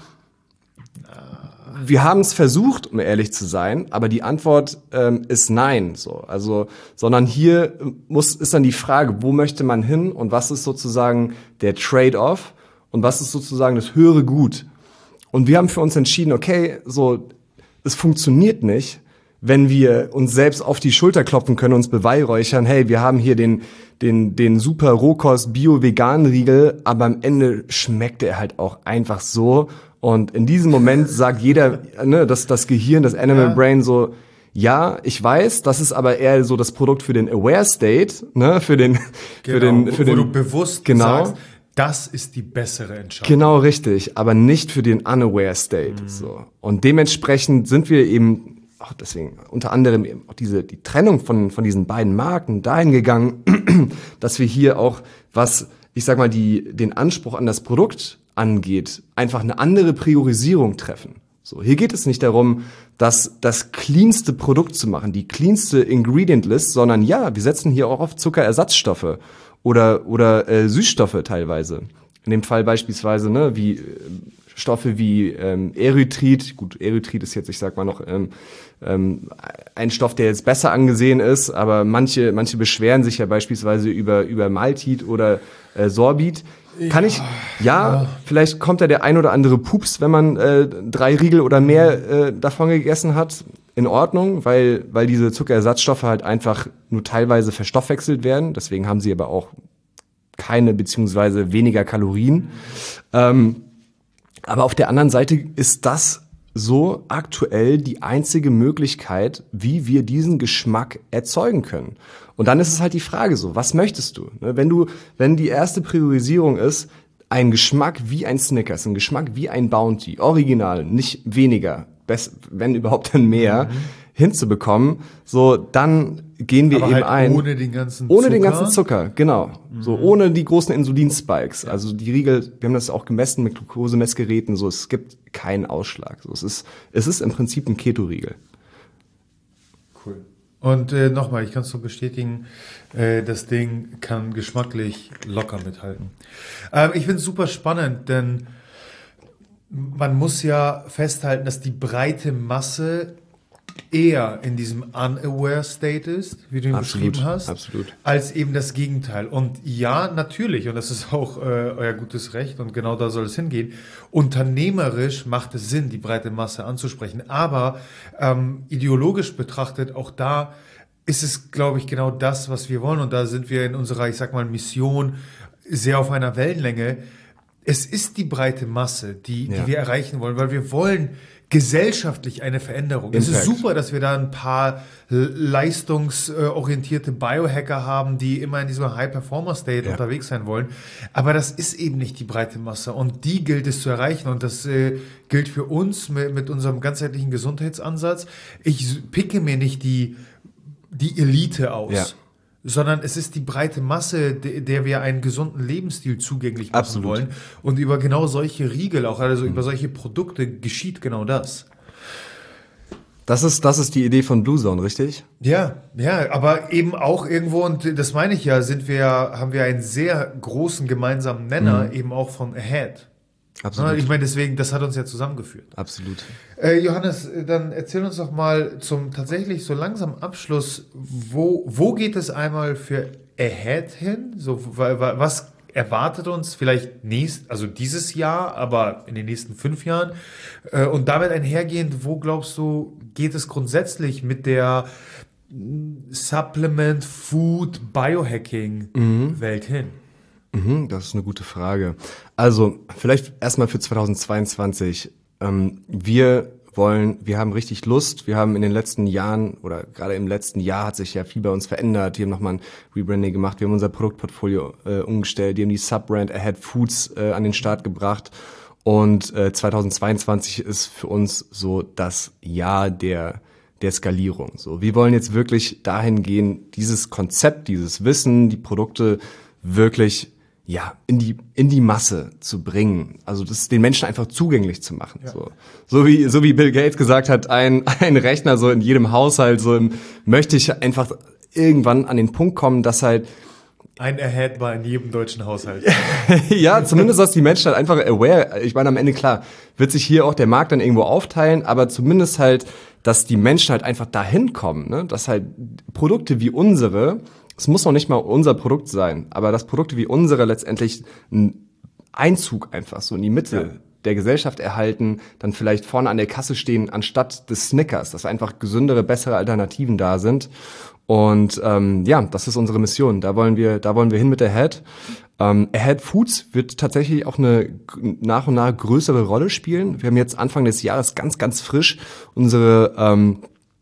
Wir haben es versucht, um ehrlich zu sein, aber die Antwort ähm, ist nein. So, also, sondern hier muss ist dann die Frage, wo möchte man hin und was ist sozusagen der Trade-off und was ist sozusagen das höhere Gut? Und wir haben für uns entschieden, okay, so es funktioniert nicht, wenn wir uns selbst auf die Schulter klopfen können, uns beweihräuchern, hey, wir haben hier den den den super Rohkost Bio Vegan Riegel, aber am Ende schmeckt er halt auch einfach so und in diesem Moment sagt jeder, ne, dass das Gehirn, das Animal ja. Brain so, ja, ich weiß, das ist aber eher so das Produkt für den Aware State, ne, für den genau, für den für wo den du bewusst genau, sagst, das ist die bessere Entscheidung. Genau richtig, aber nicht für den Unaware State, mhm. so. Und dementsprechend sind wir eben auch deswegen unter anderem eben auch diese die Trennung von von diesen beiden Marken dahin gegangen, dass wir hier auch, was ich sag mal die den Anspruch an das Produkt angeht, einfach eine andere Priorisierung treffen. So, hier geht es nicht darum, das das cleanste Produkt zu machen, die cleanste Ingredient List, sondern ja, wir setzen hier auch auf Zuckerersatzstoffe oder oder äh, Süßstoffe teilweise. In dem Fall beispielsweise, ne, wie äh, Stoffe wie ähm, Erythrit, gut, Erythrit ist jetzt, ich sag mal noch, ähm, ähm, ein Stoff, der jetzt besser angesehen ist, aber manche manche beschweren sich ja beispielsweise über über Maltit oder äh, Sorbit. Kann ich, ja, ja, vielleicht kommt da der ein oder andere Pups, wenn man äh, drei Riegel oder mehr äh, davon gegessen hat, in Ordnung, weil weil diese Zuckerersatzstoffe halt einfach nur teilweise verstoffwechselt werden, deswegen haben sie aber auch keine beziehungsweise weniger Kalorien. Ähm, aber auf der anderen Seite ist das so aktuell die einzige Möglichkeit, wie wir diesen Geschmack erzeugen können. Und dann ist es halt die Frage so, was möchtest du? Wenn du, wenn die erste Priorisierung ist, ein Geschmack wie ein Snickers, ein Geschmack wie ein Bounty, original, nicht weniger, best, wenn überhaupt dann mehr, mhm. hinzubekommen, so, dann gehen wir aber eben halt ein. Ohne den ganzen Ohne Zucker. den ganzen Zucker, genau. Mhm. So, ohne die großen Insulinspikes. Ja. Also die Riegel, wir haben das auch gemessen mit Glukosemessgeräten, so, es gibt keinen Ausschlag. So, es ist, es ist im Prinzip ein Keto-Riegel. Cool. Und äh, nochmal, ich kann es so bestätigen, äh, das Ding kann geschmacklich locker mithalten. Ähm, ich finde es super spannend, denn man muss ja festhalten, dass die breite Masse eher in diesem unaware State ist, wie du ihn Absolut, beschrieben hast, absolut. als eben das Gegenteil. Und ja, natürlich, und das ist auch äh, euer gutes Recht und genau da soll es hingehen, unternehmerisch macht es Sinn, die breite Masse anzusprechen, aber ähm, ideologisch betrachtet, auch da ist es, glaube ich, genau das, was wir wollen und da sind wir in unserer, ich sag mal, Mission sehr auf einer Wellenlänge. es ist die breite Masse, die, Ja. die wir erreichen wollen, weil wir wollen gesellschaftlich eine Veränderung. Es ist Impact. super, dass wir da ein paar l- leistungsorientierte Biohacker haben, die immer in diesem High-Performer-State Ja. unterwegs sein wollen. Aber das ist eben nicht die breite Masse und die gilt es zu erreichen und das äh, gilt für uns mit, mit unserem ganzheitlichen Gesundheitsansatz. Ich s- picke mir nicht die, die Elite aus. Ja. Sondern es ist die breite Masse, de- der wir einen gesunden Lebensstil zugänglich machen Absolut. wollen. Und über genau solche Riegel, auch also über solche Produkte geschieht genau das. Das ist, das ist die Idee von Blue Zone, richtig? Ja, ja, aber eben auch irgendwo, und das meine ich ja, sind wir, haben wir einen sehr großen gemeinsamen Nenner, eben auch von Ahead. Absolut. Ich meine, deswegen, das hat uns ja zusammengeführt. Absolut. Äh, Johannes, dann erzähl uns doch mal zum tatsächlich so langsam Abschluss, wo, wo geht es einmal für Ahead hin? So, wa- wa- was erwartet uns vielleicht nächst, also dieses Jahr, aber in den nächsten fünf Jahren? Äh, und damit einhergehend, wo glaubst du, geht es grundsätzlich mit der mm, Supplement, Food, Biohacking Welt hin? Mhm, das ist eine gute Frage. Also, vielleicht erstmal für zweitausendzweiundzwanzig. Ähm, wir wollen, wir haben richtig Lust. Wir haben in den letzten Jahren oder gerade im letzten Jahr hat sich ja viel bei uns verändert. Wir haben nochmal ein Rebranding gemacht. Wir haben unser Produktportfolio äh, umgestellt. Wir haben die Subbrand Ahead Foods äh, an den Start gebracht. Und äh, zweitausendzweiundzwanzig ist für uns so das Jahr der der Skalierung. So, wir wollen jetzt wirklich dahin gehen, dieses Konzept, dieses Wissen, die Produkte wirklich ja in die in die Masse zu bringen. Also das den Menschen einfach zugänglich zu machen. Ja. So, so wie so wie Bill Gates gesagt hat, ein ein Rechner so in jedem Haushalt. So im, möchte ich einfach irgendwann an den Punkt kommen, dass halt Ein Ahead war in jedem deutschen Haushalt. ja, zumindest, dass die Menschen halt einfach aware, ich meine, am Ende, klar, wird sich hier auch der Markt dann irgendwo aufteilen, aber zumindest halt, dass die Menschen halt einfach dahin kommen, ne? Dass halt Produkte wie unsere, es muss noch nicht mal unser Produkt sein, aber dass Produkte wie unsere letztendlich einen Einzug einfach so in die Mitte Ja. der Gesellschaft erhalten, dann vielleicht vorne an der Kasse stehen, anstatt des Snickers, dass einfach gesündere, bessere Alternativen da sind. Und ähm, ja, das ist unsere Mission. Da wollen wir, da wollen wir hin mit Ahead. Ähm, Ahead Foods wird tatsächlich auch eine g- nach und nach größere Rolle spielen. Wir haben jetzt Anfang des Jahres ganz, ganz frisch unsere ähm,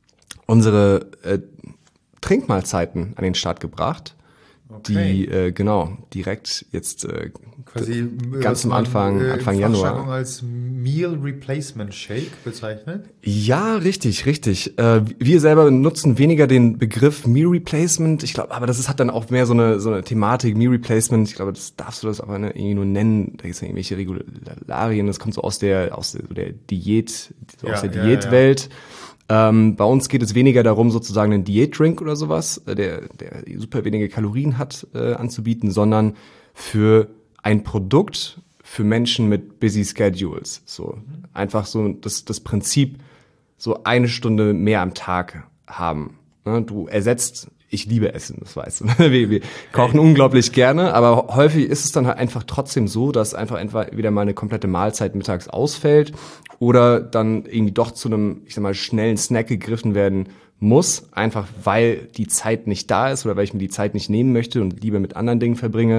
unsere äh, Trinkmahlzeiten an den Start gebracht. Okay. Die äh, genau direkt jetzt äh, Quasi äh, ganz was am man, Anfang, äh, Anfang im Januar. Fachjargon als Meal Replacement Shake bezeichnet. Ja, richtig, richtig. Äh, wir selber nutzen weniger den Begriff Meal Replacement. Ich glaube, aber das ist, hat dann auch mehr so eine so eine Thematik Meal Replacement. Ich glaube, das darfst du das aber ne, irgendwie nur nennen. Da gibt es ja irgendwelche Regularien. Das kommt so aus der aus der, so der Diät, so Ja, aus der ja, Diätwelt. Ähm, bei uns geht es weniger darum, sozusagen einen Diätdrink oder sowas, äh, der der super wenige Kalorien hat, äh, anzubieten, sondern für ein Produkt für Menschen mit busy Schedules. So einfach so das das Prinzip so eine Stunde mehr am Tag haben. Ne, du ersetzt, ich liebe Essen, das weißt du. Wir, wir kochen unglaublich gerne, aber häufig ist es dann halt einfach trotzdem so, dass einfach entweder mal eine komplette Mahlzeit mittags ausfällt oder dann irgendwie doch zu einem, ich sag mal, schnellen Snack gegriffen werden muss, einfach weil die Zeit nicht da ist oder weil ich mir die Zeit nicht nehmen möchte und lieber mit anderen Dingen verbringe.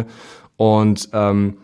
Und ähm,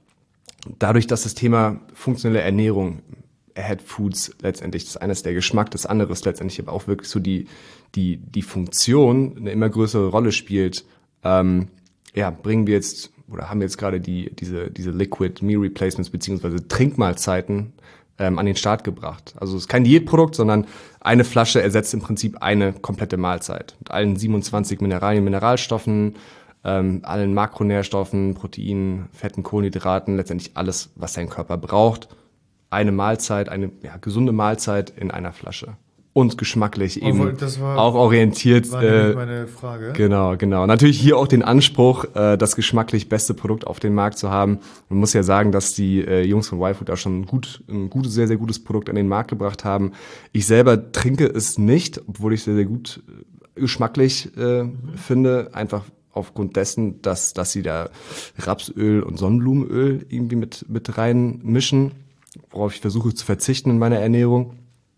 dadurch, dass das Thema funktionelle Ernährung, Ahead Foods letztendlich, das eine ist der Geschmack, das andere ist letztendlich aber auch wirklich so die die die Funktion eine immer größere Rolle spielt, ähm, ja, bringen wir jetzt oder haben wir jetzt gerade die diese diese Liquid Meal Replacements beziehungsweise Trinkmahlzeiten ähm, an den Start gebracht. Also es ist kein Diätprodukt, sondern eine Flasche ersetzt im Prinzip eine komplette Mahlzeit mit allen siebenundzwanzig Mineralien, Mineralstoffen, ähm, allen Makronährstoffen, Proteinen, Fetten, Kohlenhydraten, letztendlich alles, was dein Körper braucht. Eine Mahlzeit, eine ja, gesunde Mahlzeit in einer Flasche. Und geschmacklich eben Obwohl, das war- auch orientiert. War nämlich Äh, meine Frage. genau, genau. Natürlich hier auch den Anspruch, äh, das geschmacklich beste Produkt auf den Markt zu haben. Man muss ja sagen, dass die äh, Jungs von Y-Food da schon ein, gut, ein gutes, sehr, sehr gutes Produkt an den Markt gebracht haben. Ich selber trinke es nicht, obwohl ich es sehr, sehr gut äh, geschmacklich äh, mhm. finde. Einfach aufgrund dessen, dass, dass sie da Rapsöl und Sonnenblumenöl irgendwie mit, mit reinmischen, worauf ich versuche zu verzichten in meiner Ernährung.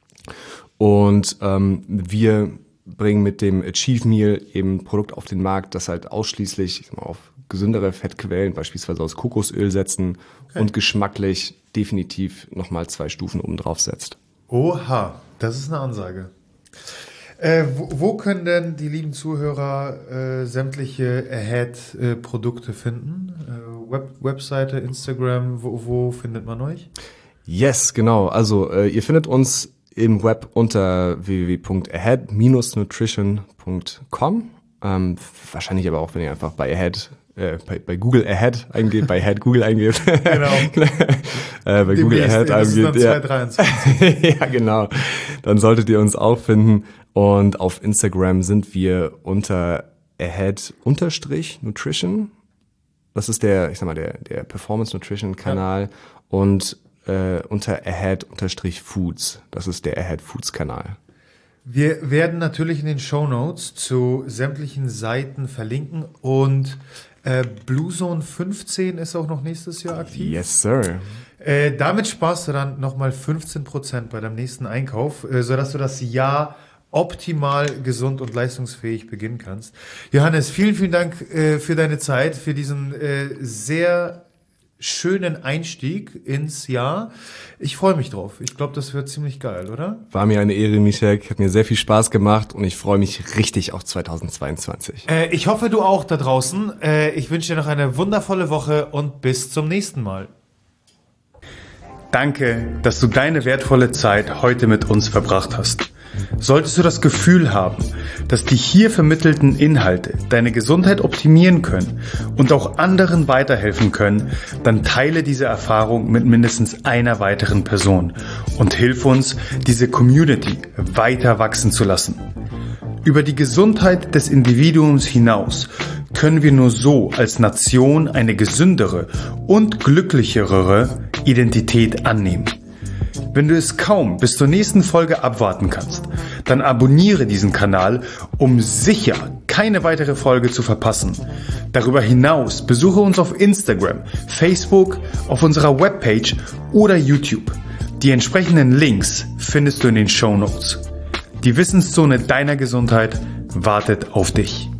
Und ähm, wir bringen mit dem Achieve Meal eben ein Produkt auf den Markt, das halt ausschließlich ich sag mal, auf gesündere Fettquellen, beispielsweise aus Kokosöl setzen okay. und geschmacklich definitiv nochmal zwei Stufen oben drauf setzt. Oha, das ist eine Ansage. Äh, wo, wo können denn die lieben Zuhörer äh, sämtliche Ahead-Produkte äh, finden? Äh, Web, Webseite, Instagram, wo, wo findet man euch? Yes, genau. Also äh, ihr findet uns im Web unter w w w punkt ahead dash nutrition punkt com. Ähm, wahrscheinlich aber auch, wenn ihr einfach bei Ahead, äh, bei, bei Google Ahead eingebt, bei Ahead Google eingebt. Genau. äh, bei Die Google Beste, Ahead das eingebt. Ist dann zweitausenddreiundzwanzig. Ja, genau. Dann solltet ihr uns auch finden. Und auf Instagram sind wir unter Ahead unterstrich Nutrition. Das ist der, ich sag mal, der, der Performance Nutrition Kanal. Ja. Und äh, unter Ahead unterstrich Foods. Das ist der Ahead Foods Kanal. Wir werden natürlich in den Shownotes zu sämtlichen Seiten verlinken und äh, Blue Zone fünfzehn ist auch noch nächstes Jahr aktiv. Yes, sir. Äh, damit sparst du dann nochmal fünfzehn Prozent bei deinem nächsten Einkauf, äh, sodass du das Jahr optimal gesund und leistungsfähig beginnen kannst. Johannes, vielen, vielen Dank äh, für deine Zeit, für diesen äh, sehr schönen Einstieg ins Jahr. Ich freue mich drauf. Ich glaube, das wird ziemlich geil, oder? War mir eine Ehre, Michel. Hat mir sehr viel Spaß gemacht und ich freue mich richtig auf zweitausendzweiundzwanzig. Äh, ich hoffe, du auch da draußen. Äh, ich wünsche dir noch eine wundervolle Woche und bis zum nächsten Mal. Danke, dass du deine wertvolle Zeit heute mit uns verbracht hast. Solltest du das Gefühl haben, dass die hier vermittelten Inhalte deine Gesundheit optimieren können und auch anderen weiterhelfen können, dann teile diese Erfahrung mit mindestens einer weiteren Person und hilf uns, diese Community weiter wachsen zu lassen. Über die Gesundheit des Individuums hinaus können wir nur so als Nation eine gesündere und glücklichere Identität annehmen. Wenn du es kaum bis zur nächsten Folge abwarten kannst, dann abonniere diesen Kanal, um sicher keine weitere Folge zu verpassen. Darüber hinaus besuche uns auf Instagram, Facebook, auf unserer Webpage oder YouTube. Die entsprechenden Links findest du in den Shownotes. Die Wissenszone deiner Gesundheit wartet auf dich.